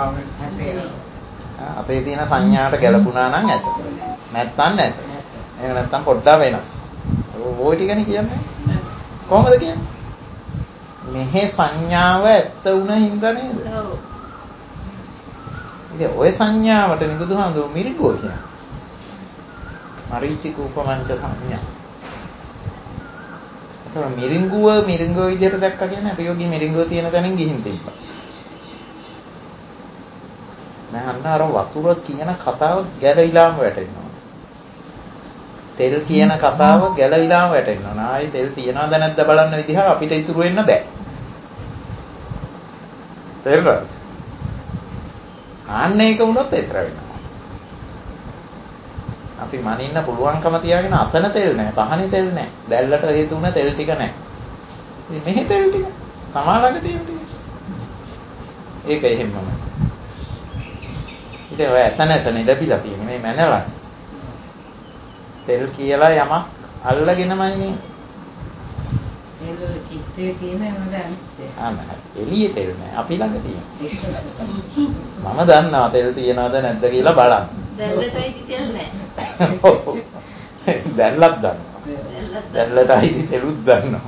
අපේ තියෙන සංඥාට ගැලපුණා නම් ඇත. නැත්තම් නැත. එහෙම නැත්තම් පොඩ්ඩක් වෙනස්. ඔය ටිකනේ කියන්නේ. කොහොමද කියන්නේ? මෙහි සංඥාව ඇත්ත වුණ හින්දා නේද? ඔව්. ඉතින් ඔය සංඥාවට නිබුදුහාමුදුරු මිරිඟුව කියන්නේ. මරීචි කූපමංච සංඥා. ඒක මිරිඟුව විදිහට දැක්කා කියන්නේ අපි යෝගී මිරිඟුව තියෙන තැනින් ගිහින් තිබ්බා. මම අන්න අර වතුර කියන කතාව ගැලවිලාම වැටෙනවා. තෙල් කියන කතාව ගැලවිලාම වැටෙනවා. ආයේ තෙල් තියනවද නැද්ද බලන්න විදිහ අපිට ඉතුරු වෙන්න බෑ. තේරුණාද? ආන්න ඒක වුණොත් ඒතර වෙනවා. අපි මනින්න පුළුවන්කම තියාගෙන අතන තෙල් නැහැ, පහනේ තෙල් නැහැ. දැල්ලට හේතු වුණ තෙල් ටික නැහැ. ඉතින් මෙහි තෙල් ටික තමා ළඟ තියෙන ටික. ඒක එහෙමම. ඉතින් ඔය එතන ලැබිලා තියෙන්නේ මේ මැනලා. තෙල් කියලා යමක් අල්ලගෙනමයි නේ. තෙල් වල චිත්‍රයේ තියෙන මොකද අනිත් එළියේ තෙල් නැහැ. අපි ළඟ තියෙන. මම දන්නවා තෙල් තියනවද නැද්ද කියලා බලන්න. දැල්ලටයි තෙල් නැහැ. දැල්ලක් දන්නවා. දැල්ලටයි තෙලුත් දන්නවා.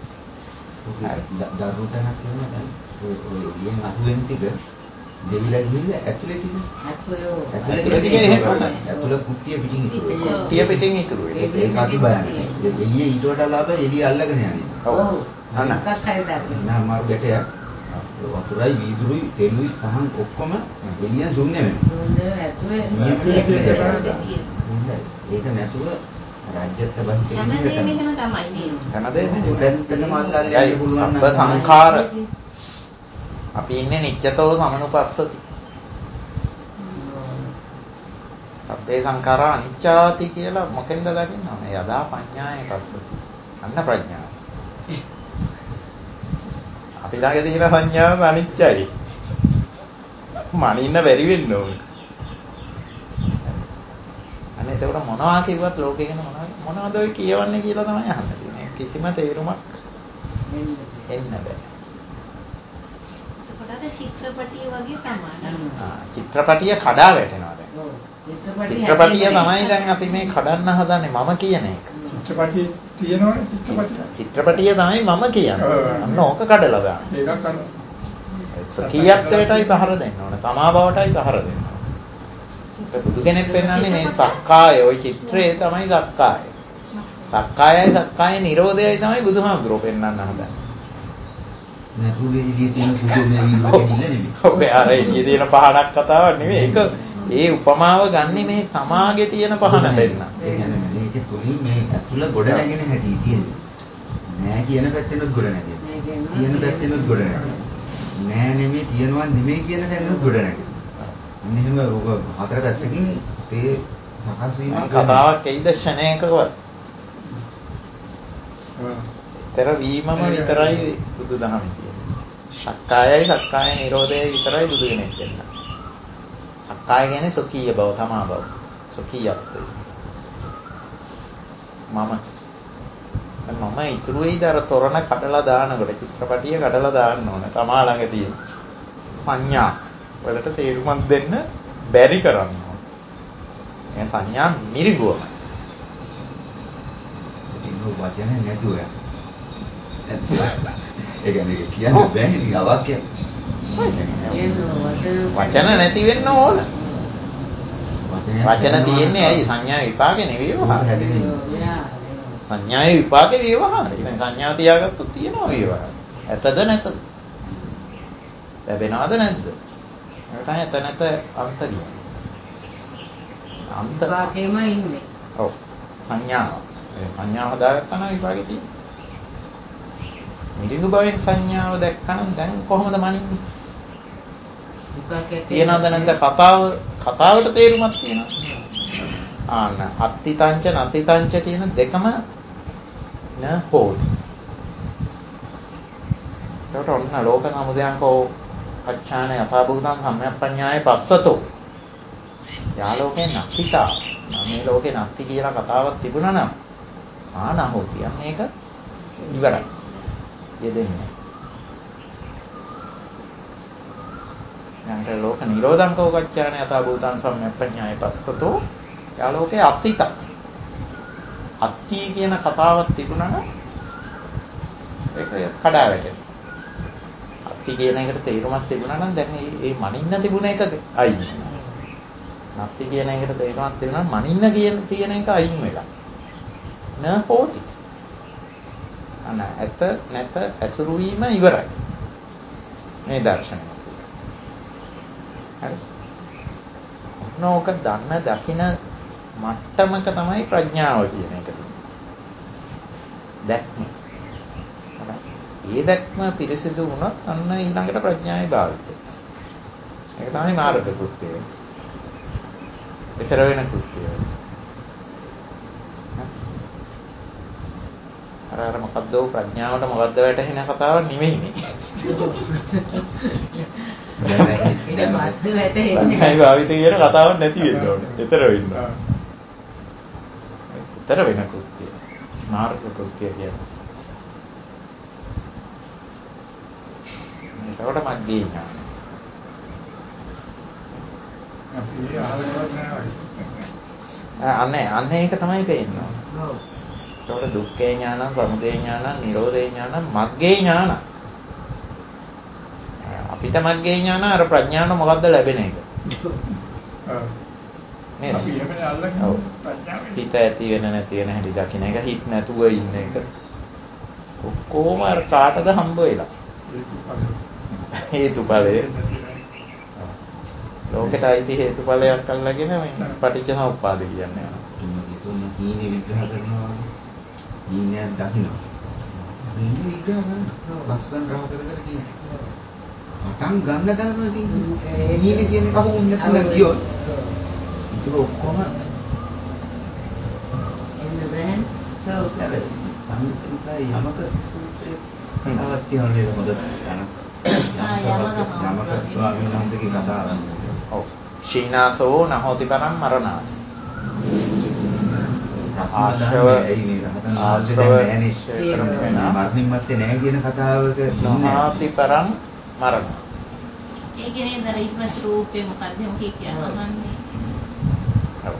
දරුවටක් කියනවා දැන් ඔය ඉයෙන් අහුවෙන ටික දෙවිලා ගිහිල්ලා ඇතුලේ ටික ඇතුලේ ටික එහෙම ඇතුලේ කුට්ටිය පිටින් ඉතුරු වෙනවා. කුට්ටිය පිටින් ඉතුරු වෙනවා. ඒක අති බයයි. එළියේ ඊට වඩා ලාභයි එළිය අල්ලගෙන යන්නේ. ඔව්. අන්න. නෑ මාරු ගැටයක්. වතුරයි වීදුරුයි තෙලුයි පහන් ඔක්කොම එළියෙන් ශුන්‍ය වෙනවා. ඒක නැතුව රාජ්‍යත් බහිත හැමදේම එහෙම තමයි නේද? හැමදේම දෙපැත්තටම අල්ලන්නේ පුළුවන් සබ්බ සංඛාර අපි ඉන්නේ නිච්චතෝ සමනුපස්සති. සබ්බේ සංඛාරා අනිච්චාති කියලා මොකෙන්ද දකින්න ඕනේ? යදා පඤ්ඤාය පස්සති. අන්න ප්‍රඥාව. අපි ළඟ තියෙන සංඥාව අනිච්චයි. මනින්න බැරි වෙන්න ඕනේ. අනේ එතකොට මොනවා කිව්වත් ලෝකේ ගැන මොනවද ඔය කියවන්නේ කියලා තමයි අහන්න තියෙන්නේ. කිසිම තේරුමක් එන්න බෑ. ඒකට චිත්‍රපටිය වගේ තමයි. චිත්‍රපටිය කඩා වැටෙනවා දැන්. චිත්‍රපටිය තමයි දැන් අපි මේ කඩන්න හදන්නේ මම කියන එක. චිත්‍රපටිය තියෙනවනේ චිත්‍රපටිය. චිත්‍රපටිය තමයි මම කියන්නේ. අන්න ඕක කඩලා දාන්න. ඒකක් කරනවා. සකියත්වයටයි පහර දෙන්න ඕන. තමා බවටයි පහර දෙන්න ඕන. බුදු කෙනෙක් පෙන්වන්නේ මේ සක්කාය ওই චිත්‍රයේ තමයි සක්කාය. සක්කායයි සක්කාය නිරෝධයයි තමයි බුදුහාමුදුරුවෝ පෙන්වන්න හදන්නේ. නැතුගේ ඉදී තියෙන පුදුම මේ වීඩියෝ එකේ නෙමෙයි. ඔය අර ඉදී තියෙන පහනක් කතාවක් නෙමෙයි. ඒක ඒ උපමාව ගන්නේ මේ තමාගේ තියෙන පහන දෙන්න. ඒ කියන්නේ මේක තුලින් මේ ඇතුළ ගොඩ නැගෙන හැටි තියෙන්නේ. නෑ කියන පැත්තෙනුත් ගොඩ නැගෙන්නේ. තියෙන පැත්තෙනුත් ගොඩ නැගෙන්නේ. නෑ නෙමෙයි තියනවා නෙමෙයි කියන තැනෙනුත් ගොඩ නැගෙන්නේ. මෙහෙම ඔබ හතර පැත්තකින් මේ සකස් වීම කතාවක් එයිද ක්ෂණයකවත්. තර වීමම විතරයි බුදුදහමේ තියෙන්නේ. සක්කායයි සක්කාය නිරෝධයයි විතරයි බුදු කෙනෙක් කියන්නේ. සක්කාය කියන්නේ සොකීය බව තමා බව. සොකීයත්වය. මම ඉතුරු වෙයිද අර තොරණ කඩලා දානකොට චිත්‍රපටිය කඩලා දාන්න ඕන. තමා ළඟ තියෙන සංඥා වලට තේරුමක් දෙන්න බැරි කරන්න ඕන. ඒ සංඥා මිරිගුවම. ඒක වචන නැතුව. ඒ කියන්නේ කියන්න බැහැ නේ අවාක්‍ය. වචන නැති වෙන්න ඕන. වචන තියෙන්නේ ඇයි සංඥා විපාකේ නෙවෙයි වහා. සංඥාවේ විපාකේ ව්‍යවහාරය. ඉතින් සංඥාව තියාගත්තොත් තියෙනවා ව්‍යවහාරය. ඇතද නැතද? ලැබෙනවද නැද්ද? ඒක තමයි ඇත නැත අන්ත කියන්නේ. අන්ත විපාකෙම ඉන්නේ. ඔව්. සංඥාව. ඒ සංඥාව දාගත්තා නම් විපාකේ තියෙනවා. මිරිඟු බවෙන් සංඥාව දැක්කනම් දැන් කොහොමද මනින්නේ? විපාකේ තියනවද නැද්ද කතාවට තේරුමක් තියෙනවා. ආන්න අත්තිතංච නත්තිතංච කියන දෙකම න හෝති. ඒකට ඔන්න ලෝක සමුදයන්කෝ අච්ඡාන යථාභූතං සම්‍යක්පඤ්ඤාය පස්සතෝ. යාලෝකේ නත්තිතා. මේ ලෝකේ නත්ති කියලා කතාවක් තිබුණා නම් සාන හෝති. මේක ඉවරයි. යෙදෙන්නේ. යන්ට ලෝක නිරෝධං කෝ අච්ඡාන යථාභූතං සම්‍යක්පඤ්ඤාය පස්සතෝ. යාලෝකේ අත්තිත. අත්ති කියන කතාවක් තිබුණා නම් ඒක කඩා වැටෙනවා. අත්ති කියන එකට තේරුමක් තිබුණා නම් දැන් මේ මනින්න තිබුණ එක අයින් වෙනවා. නැත්ති කියන එකට තේරුමක් තිබුණා නම් මනින්න තියෙන එක අයින් වෙලා. න හෝති. අන්න ඇත නැත ඇසුරු වීම ඉවරයි. මේ දර්ශනය. හරි. නෝක දන්න දකින මට්ටමක තමයි ප්‍රඥාව කියන එක දැක්ම. ඒ දැක්ම පිරිසිදු වුණොත් අන්න ඊළඟට ප්‍රඥාවේ භාවිතය. ඒක තමයි මාර්ග කෘත්‍යය. ඊතර වෙන කෘත්‍යය. අර මොකද්ද ප්‍රඥාවට මොකද්ද වැටහෙන කතාවක් නෙමෙයිනේ. දැන් භාවිත කියන කතාවක් නැති වෙන්න ඕනේ. ඊතර වෙන්න. ඊතර වෙන කෘත්‍ය. මාර්ග කෘත්‍ය කියන්නේ. එතකොට මග්ගේ ඥාන. අපි ආවලවත් නැහැ. අන්න ඒක තමයි පේන්නේ. ඔව්. එතකොට දුක්ඛේ ඥානං, සමුදය ඥානං, නිරෝධේ ඥානං, මග්ගේ ඥානං. අපිට මග්ගේ ඥාන අර ප්‍රඥාවට මොකද්ද ලැබෙන එක. ඔව්. නේද? අපි එහෙමනේ අල්ලන්නේ ප්‍රඥාවෙන්. හිත ඇති වෙන නැති වෙන හැටි දකින්න එක, හිත නැතුව ඉන්න එක. ඔක්කොම අර කාටද හම්බ වෙලා. හේතුඵලය. ලෝකෙට අයිති හේතුඵලයක් අල්ලගෙන මේ පටිච්චසමුප්පාද කියන්නේ. හීනේ විග්‍රහ කරනවා. හීනයක් දකින්න. හීනේ විග්‍රහ කරනවා. ලස්සන රහ කර කර කියනවා. පටන් ගන්න තැනම තියෙන්නේ. හීනේ කියන්නේ කවුරුන් නැතුව ගියොත්. ඒක ඔක්කොම එන්නේ සෞතල සංයුක්තයි යමක සූත්‍රයේ කතාවක් තියෙනවා නේද හොඳ යමක ස්වාමීන් වහන්සේගේ කතාවක්. ඔව්. ශීනාසෝ නහෝති පරම් මරණාති. ආශ්‍රව මරණින් මත්තේ නැහැ කියන කතාවක නහෝති පරම් මරණ. ඒ කියන්නේ දර ඊට පස්සේ රූපේ මොකක්ද කියන්නේ. ඔව්.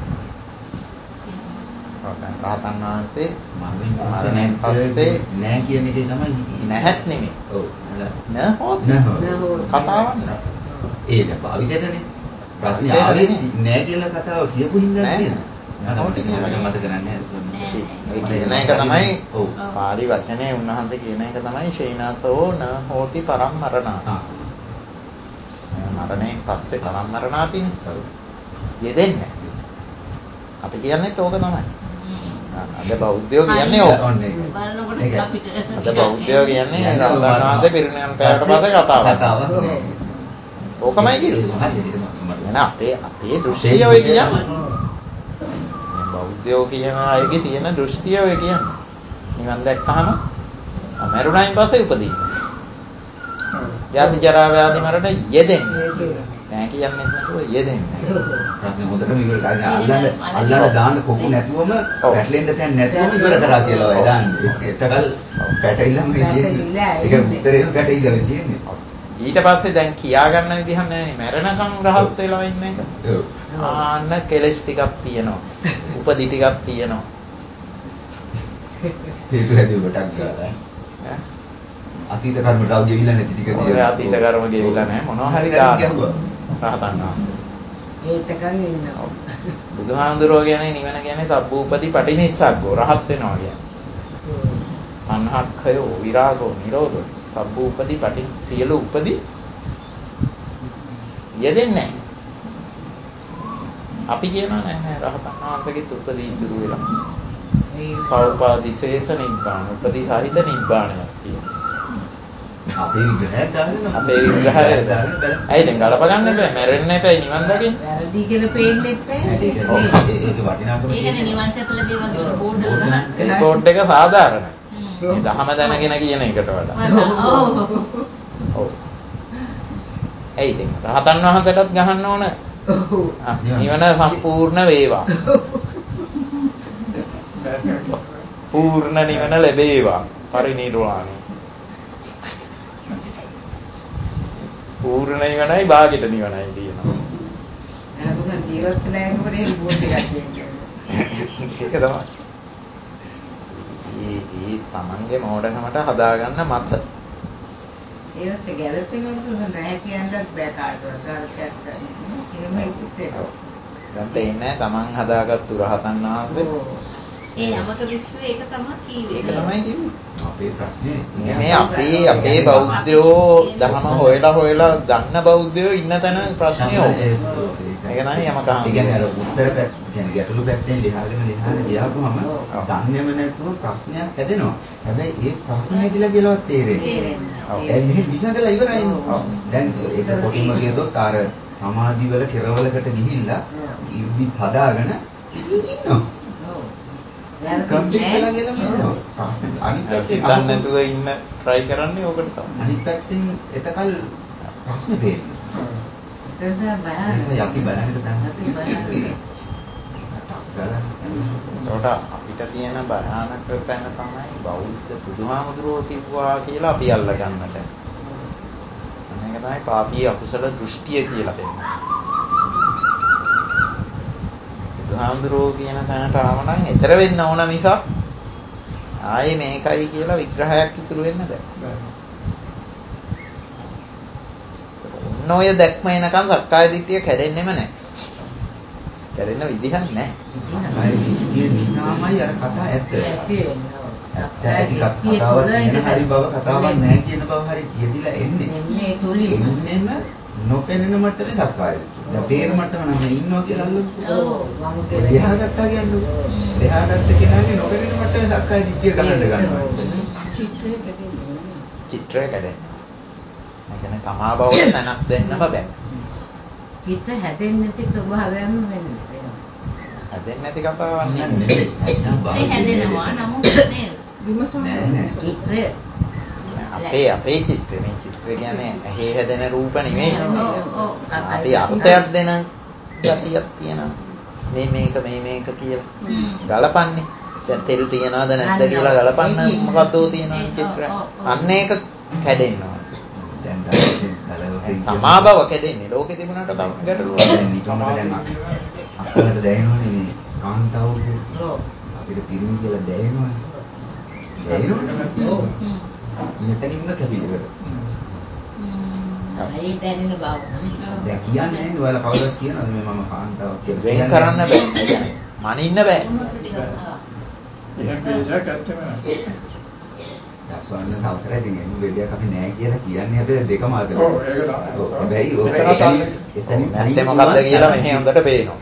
රහතන් වහන්සේ මරණයෙන් පස්සේ නැහැ කියන එකේ තමයි හිතේ. නැහැත් නෙමෙයි. ඔව්. නහෝති. කතාවක් නැහැ. ඒක භාවිතයටනේ. ප්‍රශ්නේ ආවේ නැහැ කියලා කතාව කියපු හින්දා නේද? නහෝති කියන එක මතක කරන්නේ නැහැ. ඒ කියන එක තමයි ඔව්. පාලි වචනේ උන්වහන්සේ කියන එක තමයි ශේනාසෝ නහෝති පරම් මරණා. මරණයෙන් පස්සේ පරම් මරණාතිනේ. යෙදෙන්නේ. අපි කියන්නේත් ඕක තමයි. අද බෞද්ධයෝ කියන්නේ ඕක. බලනකොට අපිට අද බෞද්ධයෝ කියන්නේ රහතන් වහන්සේ පිරිනිවන් පෑවට පස්සේ කතාවක්. ඕකමයි කියන්නේ. එන අපේ දෘෂ්ටිය ඔය කියන්නේ. බෞද්ධයෝ කියන අයගේ තියෙන දෘෂ්ටිය ඔය කියන්නේ. නිවන් දැක්කහම මරුණයින් පස්සේ උපදින්න. ජාති ජරා ව්‍යාධි මරණ යෙදෙන්නේ. නෑ කියන්නේ නැතුව යෙදෙන්නේ. ප්‍රශ්නේ හොඳටම ඉවර කරගන්න. අල්ලන්න දාන්න කොකු නැතුවම පැටලෙන්න තැන් නැතුවම ඉවර කරා කියලා ඔය දාන්නේ. එතකල් පැටලිලම තියෙන්නේ. ඒක උත්තරේ පැටලිලම තියෙන්නේ. ඊට පස්සේ දැන් කියා ගන්න විදිහක් නෑනේ. මැරෙනකන් රහත් වෙලා ඉන්න එක. ඔව්. ආන්න කෙලස් ටිකක් තියෙනවා. උපදි ටිකක් තියෙනවා. හේතු හැදුව කොටක් ගාලා. අතීත කර්ම තව ගෙවිලා නැති ටික තියෙනවා. ඔය අතීත කර්ම ගෙවිලා නැහැ. මොනවා හරි දානවා. රහතන් වහන්සේ. ඒකකන් ඉන්නවා. බුදුහාමුදුරුවෝ කියන්නේ නිවන කියන්නේ සබ්බූපති පටිනිස්සග්ගෝ රහත් වෙනවා කියන්නේ. අන්හක්ඛයෝ විරාගෝ නිරෝධෝ සබ්බූපති පටි සියලු උපදී යෙදෙන්නේ නැහැ. අපි කියනවා නෑ රහතන් වහන්සේගෙත් උපදී ඉතුරු වෙලා. සෞපාදිශේෂ නිබ්බාන උපදී සහිත නිබ්බාණයක් තියෙනවා. අපේ විග්‍රහය දාගෙන අපේ විග්‍රහය දාගෙන ඇයි දැන් ගලප ගන්න බෑ මැරෙන්න එපා නිවන් දකින්න. වැරදි කියලා පේන්නේ නැහැ. ඒක වටිනාකම ඒකනේ නිවන් සැප ලැබේවා කියලා බෝඩ් එක ගහන්න. ඒ බෝඩ් එක සාධාරණයි. මේ දහම දැනගෙන කියන එකට වඩා. ඔව්. ඔව්. ඇයි දැන් රහතන් වහන්සේටත් ගහන්න ඕන. නිවන සම්පූර්ණ වේවා. පූර්ණ නිවන ලැබේවා. පරිනිර්වාණය. පූර්ණ නිවනයි භාගිත නිවනයි තියෙනවා. නේද ජීවත් වෙලා යනකොට ඒ බෝඩ් එකක් තියෙනවා. ඒක තමයි. ඒ තමන්ගේ මෝඩකමට හදාගන්න මත. ඒකට ගැළපෙනවද නැහැ කියන්නත් බෑ කාටවත්. කාටවත් එහෙම හිතේ. දැන් තේන්නේ තමන් හදාගත්තු රහතන් වහන්සේ. ඒ යමක වික්ෂුව ඒක තමයි කිව්වේ. ඒක තමයි කිව්වේ. අපේ ප්‍රශ්නේ මේ අපේ බෞද්ධයෝ ධර්ම හොයලා දන්න බෞද්ධයෝ ඉන්න තැන ප්‍රශ්නේ ඕක. ඒක තමයි යමක ඒ කියන්නේ අර උත්තර පැත්ත කියන්නේ ගැටලු පැත්තෙන් ලියාගෙන ගියාම දන්නේම නැතුව ප්‍රශ්නයක් හැදෙනවා. හැබැයි ඒ ප්‍රශ්නේ ඇදලා කියලාවත් තේරෙන්නේ නැහැ. දැන් මෙහෙ විසඳලා ඉවරයි. දැන් ඒක කොටින්ම කියතොත් අර සමාධි වල කෙරවලකට ගිහිල්ලා ඉර්ධි හදාගෙන ඉන්නවා. කම්ප්ලීට් වෙලා ගියලා මම අනිත් පැත්තේ හිතන්න නැතුව ඉන්න try කරන්නේ ඕකට තමයි. අනිත් පැත්තෙන් එතකල් ප්‍රශ්නේ පේන්නේ. ඒක යටි බලකට දැනගත්ත ඒකට අපිට තියෙන භයානක තැන තමයි බෞද්ධ බුදුහාමුදුරුවෝ කිව්වා කියලා අපි අල්ලගන්නට. මේක තමයි පාපී අකුසල දෘෂ්ටිය කියලා කියන්නේ. බුදුහාමුදුරුවෝ කියන තැනට ආව නම් ඈතර වෙන්න ඕන මිසක් ආයේ මේකයි කියලා විග්‍රහයක් ඉතුරු වෙන්න බෑ. ඔන්න ඔය දැක්ම එනකන් සක්කාය දිට්ඨිය කැඩෙන්නෙම නැහැ. කැඩෙන්න විදිහක් නැහැ. සක්කාය දිට්ඨිය නිසාමයි අර කතා ඇත්ත. කතාවක් කියන හරි බව කතාවක් නැහැ කියන බව හරි කියදිලා එන්නේ. මේ තුලින් එන්නෙම නොපෙනෙන මට්ටමේ සක්කාය දිට්ඨිය. දැන් පේන මට්ටම නම් ඉන්නවා කියලා අල්ලමු. එහා ගත්තා කියන්නේ. එහා ගත්ත කෙනාගේ නොපෙනෙන මට්ටමේ සක්කාය දිට්ඨිය ගලන්න ගන්නවා. චිත්‍රය කැඩෙන්නේ. ඒ කියන්නේ තමා බවට තැනක් දෙන්නම බෑ. චිත්ත හැදෙන්නේ නැති ස්වභාවයක්ම වෙන්නේ. හැදෙන්නේ නැති කතාවක් නෙමෙයි. ඒ හැදෙනවා නමුත් නේද? චිත්‍රය අපේ චිත්‍රය මේ චිත්‍රය කියන්නේ ඇහි හැදෙන රූප නෙමෙයි. අපි අර්ථයක් දෙන ගතියක් තියෙනවා. මේක කියලා. ගලපන්නේ. දැන් තෙල් තියනවද නැද්ද කියලා ගලපන්න මොකද්ද තියෙනවා චිත්‍රය. අන්න ඒක කැඩෙනවා. දැන් තමා බව කැඩෙන්නේ. ලෝකෙ තිබුණාට ගැටලුවක්. දැන් නිකම්ම දැන් අපලට දැනෙනවනේ මේ කාන්තාවගේ අපිට පිරිමි කියලා දැනෙනවනේ. මෙතනින්ම කැපිලිවල. ඒ දැනෙන බව. දැන් කියන්නේ නේද ඔයාලා කවුරුත් කියනවාද මේ මම කාන්තාවක් කියලා. වෙන් කරන්න බෑ. මනින්න බෑ. එහෙම දෙයක් ඇත්තම දස්වන්න සවසරයි දිනේ වෙලියක් අපි නෑ කියලා කියන්නේ හැබැයි දෙකම අතර. ඔව් ඒක තමයි. හැබැයි ඔක එතනින් නැත්නම් මොකද්ද කියලා මෙහෙ හොඳට පේනවා.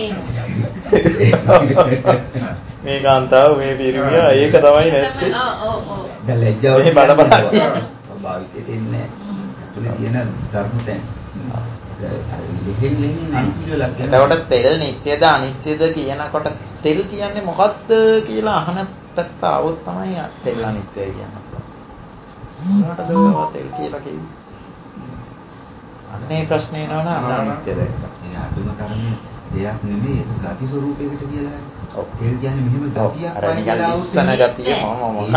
මේ කාන්තාව මේ පිරිමිය ඒක තමයි නැත්තේ. දැන් ලැජ්ජාව මේ බල භාවිතයට එන්නේ නැහැ. තියෙන ධර්ම තැන්. එතකොට තෙල් නිට්ටයද අනිත්‍යද කියනකොට තෙල් කියන්නේ මොකද්ද කියලා අහන පැත්ත આવොත් තමයි තෙල් අනිත්‍යයි කියන්නේ. මොනවටද ඔය තෙල් කියලා කිව්වේ? අන්නේ ප්‍රශ්නේ එනවනේ අනිත්‍ය දැක්කා. ඒ අඩුම තරමේ දෙයක් නෙමෙයි ඒක ගති ස්වරූපයකට කියලා හරි. ඔව් තෙල් කියන්නේ මෙහෙම ගතියක් අර නිකන් ඉස්සන ගතිය මොකක්ද?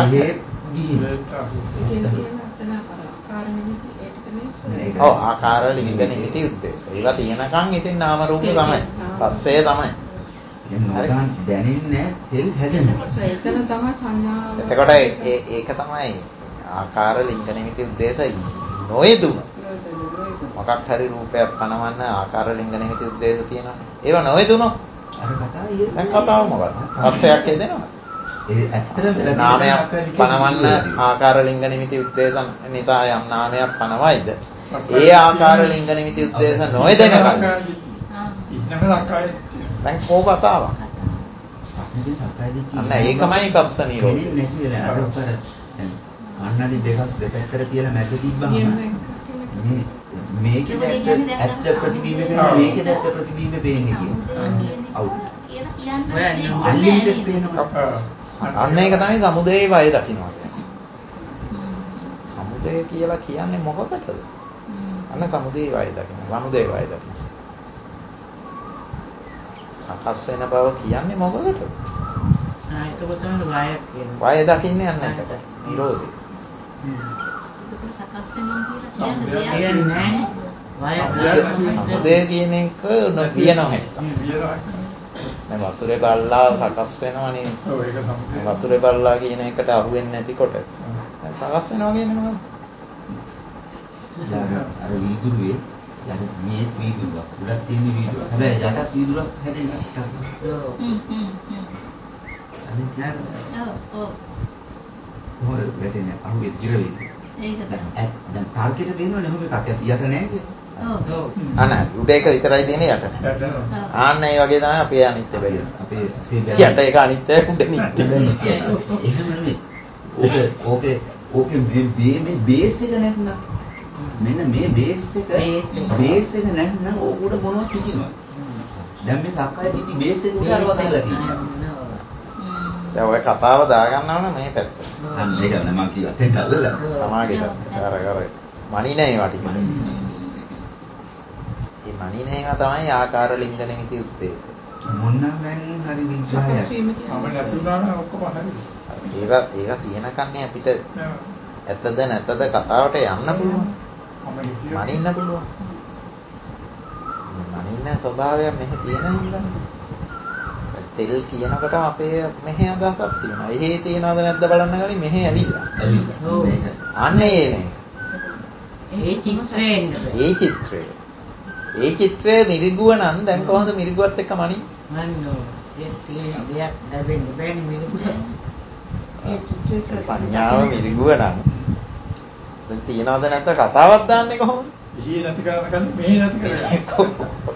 ඔව් ආකාර ලිංග නිමිති උද්දේශ. ඒවා තියෙනකන් ඉතින් නාම රූප තමයි. පස්සේ තමයි. එන්නෝගන් දැනෙන්නේ තෙල් හැදෙනවා. ඒකන තමයි සංඥාව. එතකොට ඒක තමයි ආකාර ලිංග නිමිති උද්දේශ නොයදුන. මොකක් හරි රූපයක් පනවන්න ආකාර ලිංග නිමිති උද්දේශ තියෙනවා. ඒවා නොයදුනොත් අර කතාව දැන් කතාව මොකද්ද? පස්සයක් හදෙනවා. ඒ ඇත්තටම නාමයක් පනවන්න ආකාර ලිංග නිමිති උද්දේශ නිසා යම් නාමයක් පනවයිද? ඒ ආකාර ලිංග නිමිති උද්දේශ නොයදෙන කල්. ඉන්නම ලක්කාය. දැන් කෝ කතාවක්. අන්න ඒකමයි පස්ස නිරෝධය. කන්නඩි දෙකක් දෙපැත්තට තියලා මැද තිබ්බම මේකේ ඇත්ත ප්‍රතිබිම්බ වෙනවා මේකේ ඇත්ත ප්‍රතිබිම්බ වෙන්නේ කියන්නේ. අවුත්. අන්න ඒක තමයි සමුදේ වය දකින්නවා කියන්නේ. සමුදේ කියලා කියන්නේ මොකකටද? අන්න සමුදේ වය දකින්න. සමුදේ වය දකින්න. සකස් වෙන බව කියන්නේ මොකකටද? ඒක තමයි වය කියන්නේ. වය දකින්නේ යන්නේ නැතට. නිරෝධය. සකස් වෙනවා කියලා කියන්නේ සමුදේ කියන එක නොවිය නොහැක. දැන් වතුරේ බල්ලා සකස් වෙනවනේ. ඔව් ඒක තමයි. වතුරේ බල්ලා කියන එකට අහු වෙන්නේ නැතිකොට දැන් සකස් වෙනවා කියන්නේ මොකක්ද? අර වීදුරුවේ යන මේ වීදුරුවක් උඩක් තියෙන වීදුරුවක්. හැබැයි යටත් වීදුරුවක් හැදෙන්නේ නැහැ. ඔව්. මොකද වැටෙන්නේ අහුවේ දිර වේවි. ඒක තමයි. දැන් තාර්කෙට පේනවනේ ඔහොම එකක් යට නැහැ කියලා. ඔව්. අන උඩ එක විතරයි තියෙන්නේ යට නැහැ. ආන්න ඒ වගේ තමයි අපේ අනිත්‍ය බැලීම. අපේ යට එක අනිත්‍යයි උඩ නිත්‍ය. එහෙම නෙමෙයි. ඕකේ මේ බේස් එක නැත්නම් මෙන්න මේ බේස් එක නැත්නම් ඕක උඩ මොනවද හිටිනවා. දැන් මේ සක්කාය දිට්ඨි බේස් එක උඩ අරවා තියලා තියෙනවා. දැන් ඔය කතාව දාගන්නවනේ මේ පැත්තට. අන්න ඒක නම මම කිව්වත් එන්න අල්ලලා. තමාගේ පැත්තට. අර මනිනේ වටික. මේ මනිනේම තමයි ආකාර ලිංග නිමිති උත්තේ. මොන්නම් මම හරි විග්‍රහයක්. මම නැතුණා නම් ඔක්කොම හරි. ඒවා තියෙන කන්නේ අපිට ඇත්තද නැතද කතාවට යන්න පුළුවන්. මනින්න පුළුවන්. මනින්න ස්වභාවය මෙහෙ තියෙන හින්දා. තෙල් කියනකොට අපේ මෙහෙ අදහසක් තියෙනවා. එහෙ තියනවද නැද්ද බලන්න ගලින් මෙහෙ ඇවිල්ලා. ඔව්. අන්නේ ඒනේ. ඒ චිත්‍රය. ඒ චිත්‍රයේ මිරිගුව නම් දැන් කොහොමද මිරිගුවත් එක්ක මනින්නේ? මන්නෝ ඒ දෙයක් ලැබෙන්න බෑනේ මිනිස්සු. සංඥාව මිරිගුව නම් දැන් තියනවද නැද්ද කතාවක් දාන්නේ කොහොමද? ඉහි නැති කරන කන්නේ මෙහි නැති කරගන්න.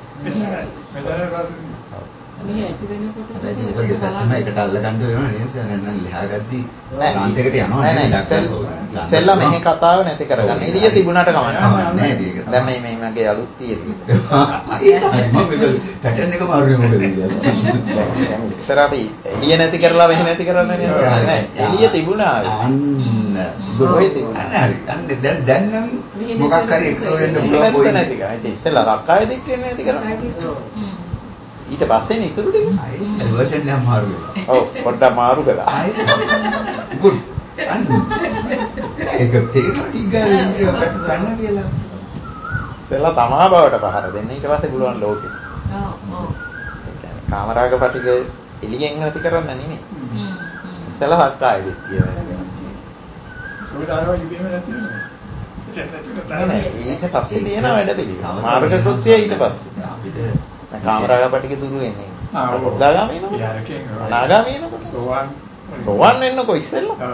මේ ඇති වෙනකොට හැබැයි ඒක දෙපැත්තම එකට අල්ල ගන්න වෙනවා නේද? නැත්නම් ලියා ගද්දි ලාන්ස් එකට යනවා නෑ ඉස්සෙල්ලා මෙහි කතාව නැති කරගන්න. එළිය තිබුණාට කමන්නේ නෑ ඒක. දැන් මේ මගේ අලුත් තියෙන්නේ. මම මේක පැටර්න් එක මාරුනේ මොකද කියලා. දැන් ඉස්සර අපි එළිය නැති කරලා මෙහි නැති කරන්නේ නෑ. එළිය තිබුණා. අන්න ඔය තිබුණා. හරි. අන්න දැන් නම් මොකක් හරි එක්ක වෙන්න පුළුවන් පොයි නැති කරා. ඉතින් ඉස්සෙල්ලා සක්කාය දිට්ඨිය නැති කරන්නේ. ඊට පස්සේනේ ඉතුරු ටික. අයි වර්ෂන් එක මාරු වෙනවා. ඔව් පොඩ්ඩක් මාරු කළා. I good. අන්න ඒක තේරුම් ටික ගන්න කියලා. ඉස්සෙල්ලා තමා බවට පහර දෙන්න ඊට පස්සේ පුළුවන් ලෝකෙ. ඔව් ඔව්. ඒ කියන්නේ කාමරාග පටික එළියෙන් නැති කරන්න නෙමෙයි. ඉස්සෙල්ලා සක්කාය දිට්ඨිය. සෝදාරෝ ඉබේම නැති වෙනවා. නෑ ඊට පස්සේ තියෙන වැඩ පිළිවෙල. මාර්ග කෘත්‍යය ඊට පස්සේ. අපිට කාමරාග පටික දුරු වෙන්නේ. සබුද්ධාගාමී නෝ. අනාගාමී නෝ. සෝවන් වෙන්නකෝ ඉස්සෙල්ලා.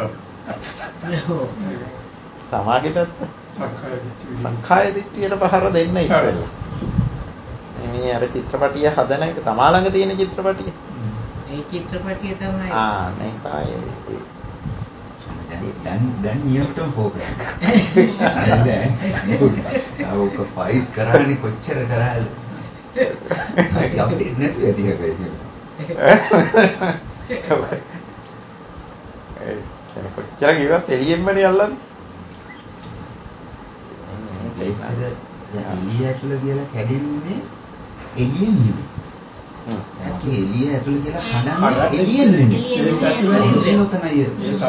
තමාගේ පැත්ත. සංඛාය දිට්ඨියට පහර දෙන්න ඉස්සෙල්ලා. මේ අර චිත්‍රපටිය හදන එක තමා ළඟ තියෙන චිත්‍රපටිය. ඒ චිත්‍රපටිය තමයි. මේක තමයි දැන් නියමටම ෆෝකස්. ඔක ෆයිට් කරන්නේ කොච්චර කරාද? ඒක අපිට නැති වෙති හැබැයි. කොච්චර කිව්වත් එළියෙන්මනේ අල්ලන්නේ. එළිය ඇතුළ කියලා කැඩෙන්නේ එළියෙන් නෙමෙයි. ඒක එළිය ඇතුළ කියලා කඩන්නේ එළියෙන් නෙමෙයි. ඒක තමයි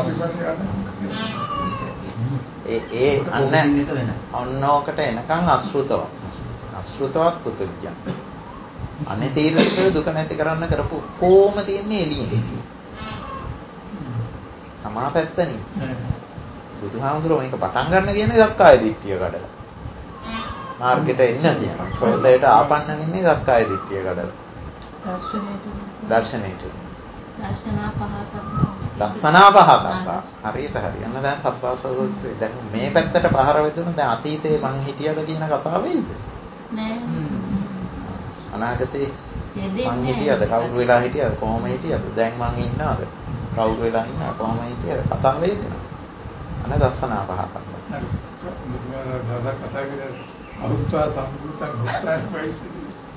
ඒ අන්න ඕකට එනකන් අසෘතවත්. අසෘතවත් පුතුජ්ජන්. අනේ තීරණය දුක නැති කරන්න කරපු කොහොම තියන්නේ එළියෙන්. තමා පැත්තනේ. බුදුහාමුදුරුවෝ මේක පටන් ගන්න කියන්නේ සක්කාය දිට්ඨිය කඩලා. මාර්ගෙට එන්න කියනවා. සෝතයට ආපන්න වෙන්නේ සක්කාය දිට්ඨිය කඩලා. දර්ශනයට. දස්සනා පහතක්. හරියට හරි. යන්න දැන් සබ්බාසෝත්‍රේ දැන් මේ පැත්තට පහර වෙදුණා දැන් අතීතේ මං හිටියද කියන කතාව වෙයිද? නෑ. අනාගතේ මං හිටියද කවුරු වෙලා හිටියද කොහොම හිටියද දැන් මං ඉන්නවද කවුරු වෙලා ඉන්නවද කොහොම හිටියද කතාව වේදෙනවා. අනේ දස්සනා පහතක්. හරි. මුතුමා කතා කරේ අහුත්වා සම්පූර්ණ මුස්තාස් වයිසි.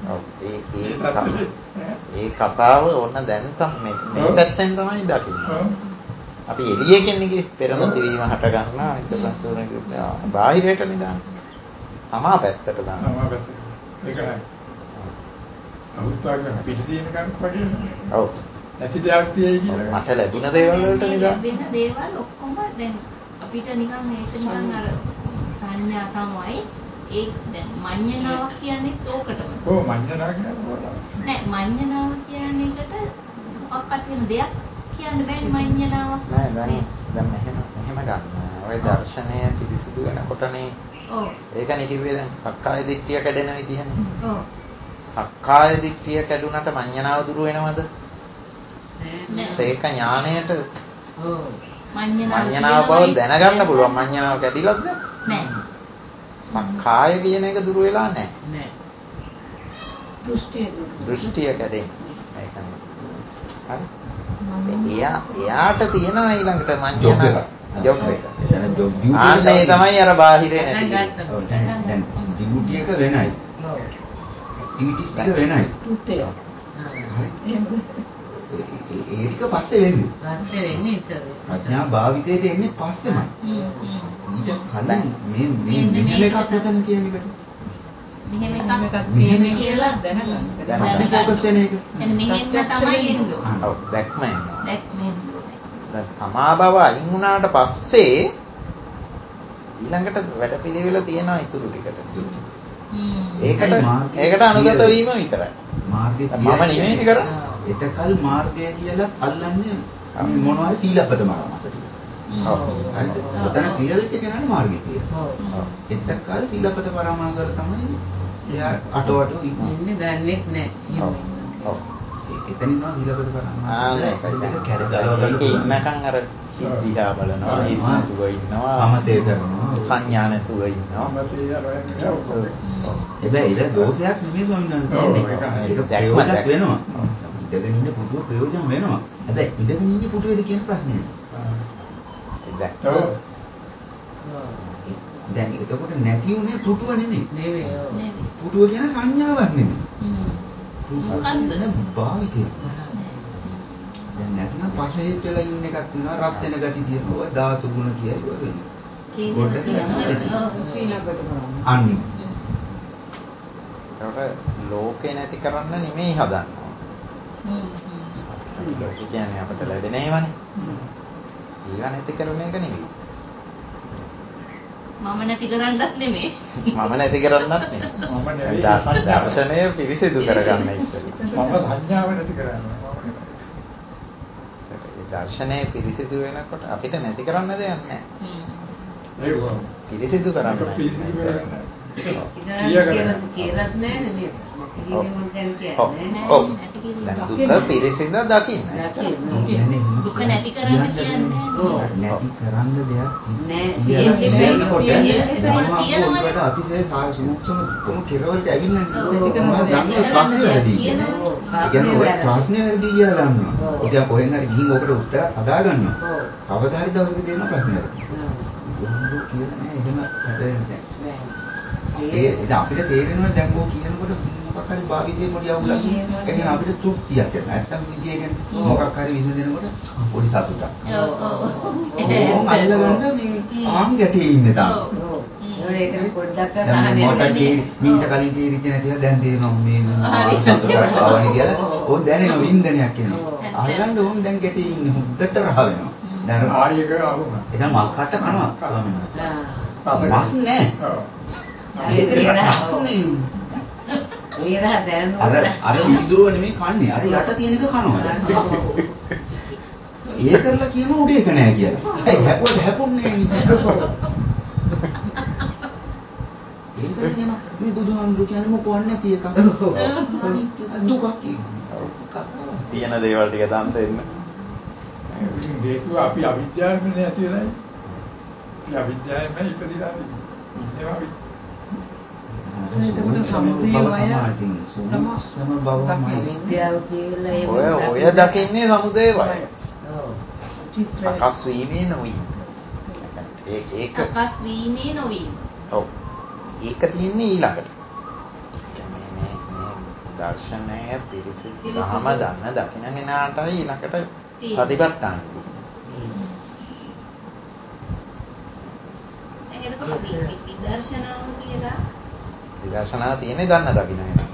ඒ කතාව ඕන දැන් තමයි මේ පැත්තෙන් තමයි දකින්නේ. අපි එළියකින් නිකි පෙරමුතු වීම හට ගන්නවා ඊට පස්සේ බාහිරයට නිදාන. තමා පැත්තට දාන. තමා පැත්තට. ඒකයි. අහුත්වාගෙන පිටිදීන ගන්න කොටියනේ. ඔව්. නැති දෙයක් තියෙයි කියලා. මට ලැබුණ දේවල් වලට නිදාන. ලැබෙන දේවල් ඔක්කොම දැන් අපිට නිකන් ඒක නිකන් අර සංඥා තමයි. ඒ දැන් මඤ්ඤණාවක් කියන්නේත් ඕකටම. ඔව් මඤ්ඤණා කියන්නේ නෑ මඤ්ඤණාව කියන්නේ එකට මොකක්වත් වෙන දෙයක් කියන්න බෑනේ මඤ්ඤණාවක්. නෑ දැන් මෙහෙම ගන්න. ඔය දර්ශනය පිරිසිදු වෙනකොටනේ. ඔව්. ඒකනේ කිව්වේ දැන් සක්කාය දිට්ඨිය කැඩෙන විදිහනේ. ඔව්. සක්කාය දිට්ඨිය කැඩුනට මඤ්ඤණාව දුරු වෙනවද? නෑ. සේක ඥාණයට ඔව්. මඤ්ඤණාව බව දැනගන්න පුළුවන්. මඤ්ඤණාව කැඩිලාද? නෑ. සක්කාය කියන එක දුර වෙලා නැහැ. දෘෂ්ටිය කැඩෙන්නේ. ඒක නේ. හරි. එයාට තියෙනවා ඊළඟට මඤ්ඤණ ජොබ් එක. ආන්නේ තමයි අර බාහිරේ නැති. දැන් ඩියුටි එක වෙනයි. ඔව්. ඩියුටිස් එක වෙනයි. හරි. ඒ ටික පස්සේ වෙන්නේ. ප්‍රඥා භාවිතයට එන්නේ පස්සෙමයි. ඊට කලින් මේ එකක් උතන කියන එකට. මෙහෙම කියලා දැනගන්න. දැන් ફોකස් වෙන එක. එන්නේ මෙහෙම තමයි එන්නේ. ඔව් දැක්ම එනවා. දැන් තමා බව අයින් වුණාට පස්සේ ඊළඟට වැඩපිළිවෙල තියෙනවා ඉතුරු ටිකට. ඒකට අනුගත වීම විතරයි. මාර්ගය මම නෙමෙයිනේ කරන්නේ. එතකල් මාර්ගය කියලා අල්ලන්නේ මොනවද සීලබ්බත මාර්ගය. ඔව්. හරිද? ඔතන ක්ලියර් වෙච්ච කෙනාට මාර්ගය කියලා. ඔව්. එතකල් සීලබ්බත පරමාර්ථ වල තමයි එයා අටවටු ඉන්නේ දන්නේ නැහැ. ඔව්. එතනින් තමයි සීලබ්බත පරමාර්ථ. ඒකයි දැන් කැරගලවක ඉන්නකන් අර හිතියා බලනවා, හිත නැතුව ඉන්නවා, සමතේ කරනවා, සංඥා නැතුව ඉන්නවා. සමතේ අර හැබැයි ඒක දෝෂයක් නෙමෙයි ස්වාමීන් වහන්සේ. ඒක ප්‍රයෝජනක් වෙනවා. ඉඳගෙන ඉන්න පුදුම ප්‍රයෝජන වෙනවා. හැබැයි ඉඳගෙන ඉන්න පුදුවේද කියන ප්‍රශ්නේ. දැන් එතකොට නැති උනේ පුදුව නෙමෙයි. නෙමෙයි. පුදුව කියන සංඥාවක් නෙමෙයි. මොකක්ද භාවිතය. දැන් නැත්නම් පස්සේ වෙලා ඉන්න එකක් තියෙනවා රත් වෙන ගති තියෙනවා. ඔය ධාතු ගුණ කියලා වෙන්නේ. අන්න. ඒකට ලෝකේ නැති කරන්න නෙමෙයි හදන්නේ. ලෝකේ කියන්නේ අපට ලැබෙන ඒවානේ. ඒව නැති කරන එක නෙමෙයි. මම නැති කරන්නත් නෙමෙයි. මම නැති කරන්නත් නෙමෙයි. මම නෙවෙයි. දර්ශනය පිරිසිදු කරගන්න ඉස්සෙල්ලා. මම සංඥාව නැති කරන්නේ. ඒ දර්ශනය පිරිසිදු වෙනකොට අපිට නැති කරන්න දෙයක් නැහැ. ඒක පිරිසිදු කරන්න. පිරිසිදු කරන්න. කියලාත් නැහැ නේද? ඔව්. දැන් දුක පිරිසිදු දකින්න. දුක නැති කරන්න කියන්නේ නැති කරන්න දෙයක් නෑ. අතිශය සූක්ෂම කෙරවලට ඇවිල්ලා දන්නේ ප්‍රශ්නේ වැරදි. ඒ කියන්නේ ඔය ප්‍රශ්නේ වැරදි කියලා දන්නවා. ඔය කියන්නේ කොහෙන් හරි ගිහින් ඔකට උත්තරයක් හදා ගන්නවා. කවදා හරි දවසක දෙනවා ප්‍රශ්නේ වැරදි. බොහෝ කියලා නෑ එහෙම හැදෙන්නේ නෑ. ඒක අපිට තේරෙනවා දැන් ඔය කියනකොට මොකක් හරි භාවිතේ පොඩි අවුලක්. ඒ කියන්නේ අපිට තෘප්තියක් එනවා. නැත්තම් විදිය කියන්නේ මොකක් හරි විසඳනකොට පොඩි සතුටක්. ඕම් අල්ලගන්න මේ ආම් ගැටේ ඉන්නේ තාම. ඒක පොඩ්ඩක් මීට කලින් තීරිච්ච නැතිව දැන් තේරෙනවා මේ සතුටක් ආවනේ කියලා. ඕන් දැනෙන වින්දනයක් එනවා. අල්ලන්න ඕන් දැන් ගැටේ ඉන්නේ හුද්දට රහ වෙනවා. දැන් ආයෙක ආවම. ඒක මස් කට්ට කනවා ස්වාමීන් වහන්සේ. මස් නෑ. ඔව්. අර විදුරුව නෙමෙයි කන්නේ. අර යට තියෙන එක කනවා. ඒ කරලා කියන උඩ එක නෑ කියලා. ඇයි හැපුවට හැපුන්නේ නෑ. ඒක කියන මේ බුදුහාමුදුරු කියන්නේ මොකවත් නැති එකක්. දුකක් තියෙන දේවල් ටික දන් දෙන්න. හේතුව අපි අවිද්‍යාවෙන් නැති වෙලායි. අපි අවිද්‍යාවෙන්ම ඉපදිලා ඉන්නවා. ඔය දකින්නේ සමුදේ වය. සකස් වීමේ නොවීම. ඒක සකස් වීමේ නොවීම. ඔව්. ඒක තියෙන්නේ ඊළඟට. මේ දර්ශනය පිරිසිදු දහම දන්න දකින්න කෙනාටයි ඊළඟට සතිපට්ඨාන තියෙන්නේ. එතකොට විදර්ශනාව කියලා විදර්ශනාව තියෙන්නේ දන්න දකින්න කෙනාට.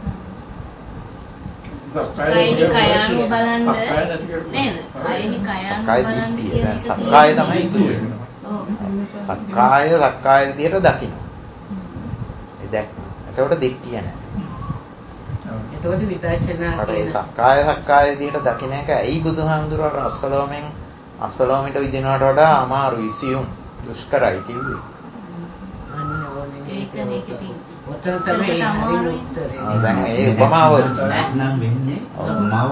සක්කාය කයano බලන්න නේද? කයano බලන්න කියන සක්කාය තමයි ඉතුරු වෙන්නේ. ඔව්. සක්කාය විදිහට දකින්න. ඒ දැක්ම. එතකොට දික්තිය නැහැ. එතකොට විදර්ශනා කියන්නේ සක්කාය විදිහට දකින්න එක ඇයි බුදුහාමුදුරුවෝ අස්සලෝමිට විදිනවට වඩා අමාරුයි සියුම් දුෂ්කරයි කිව්වේ. ඔතන තමයි හරි උත්තරේ. දැන් ඒ උපමාව නම් වෙන්නේ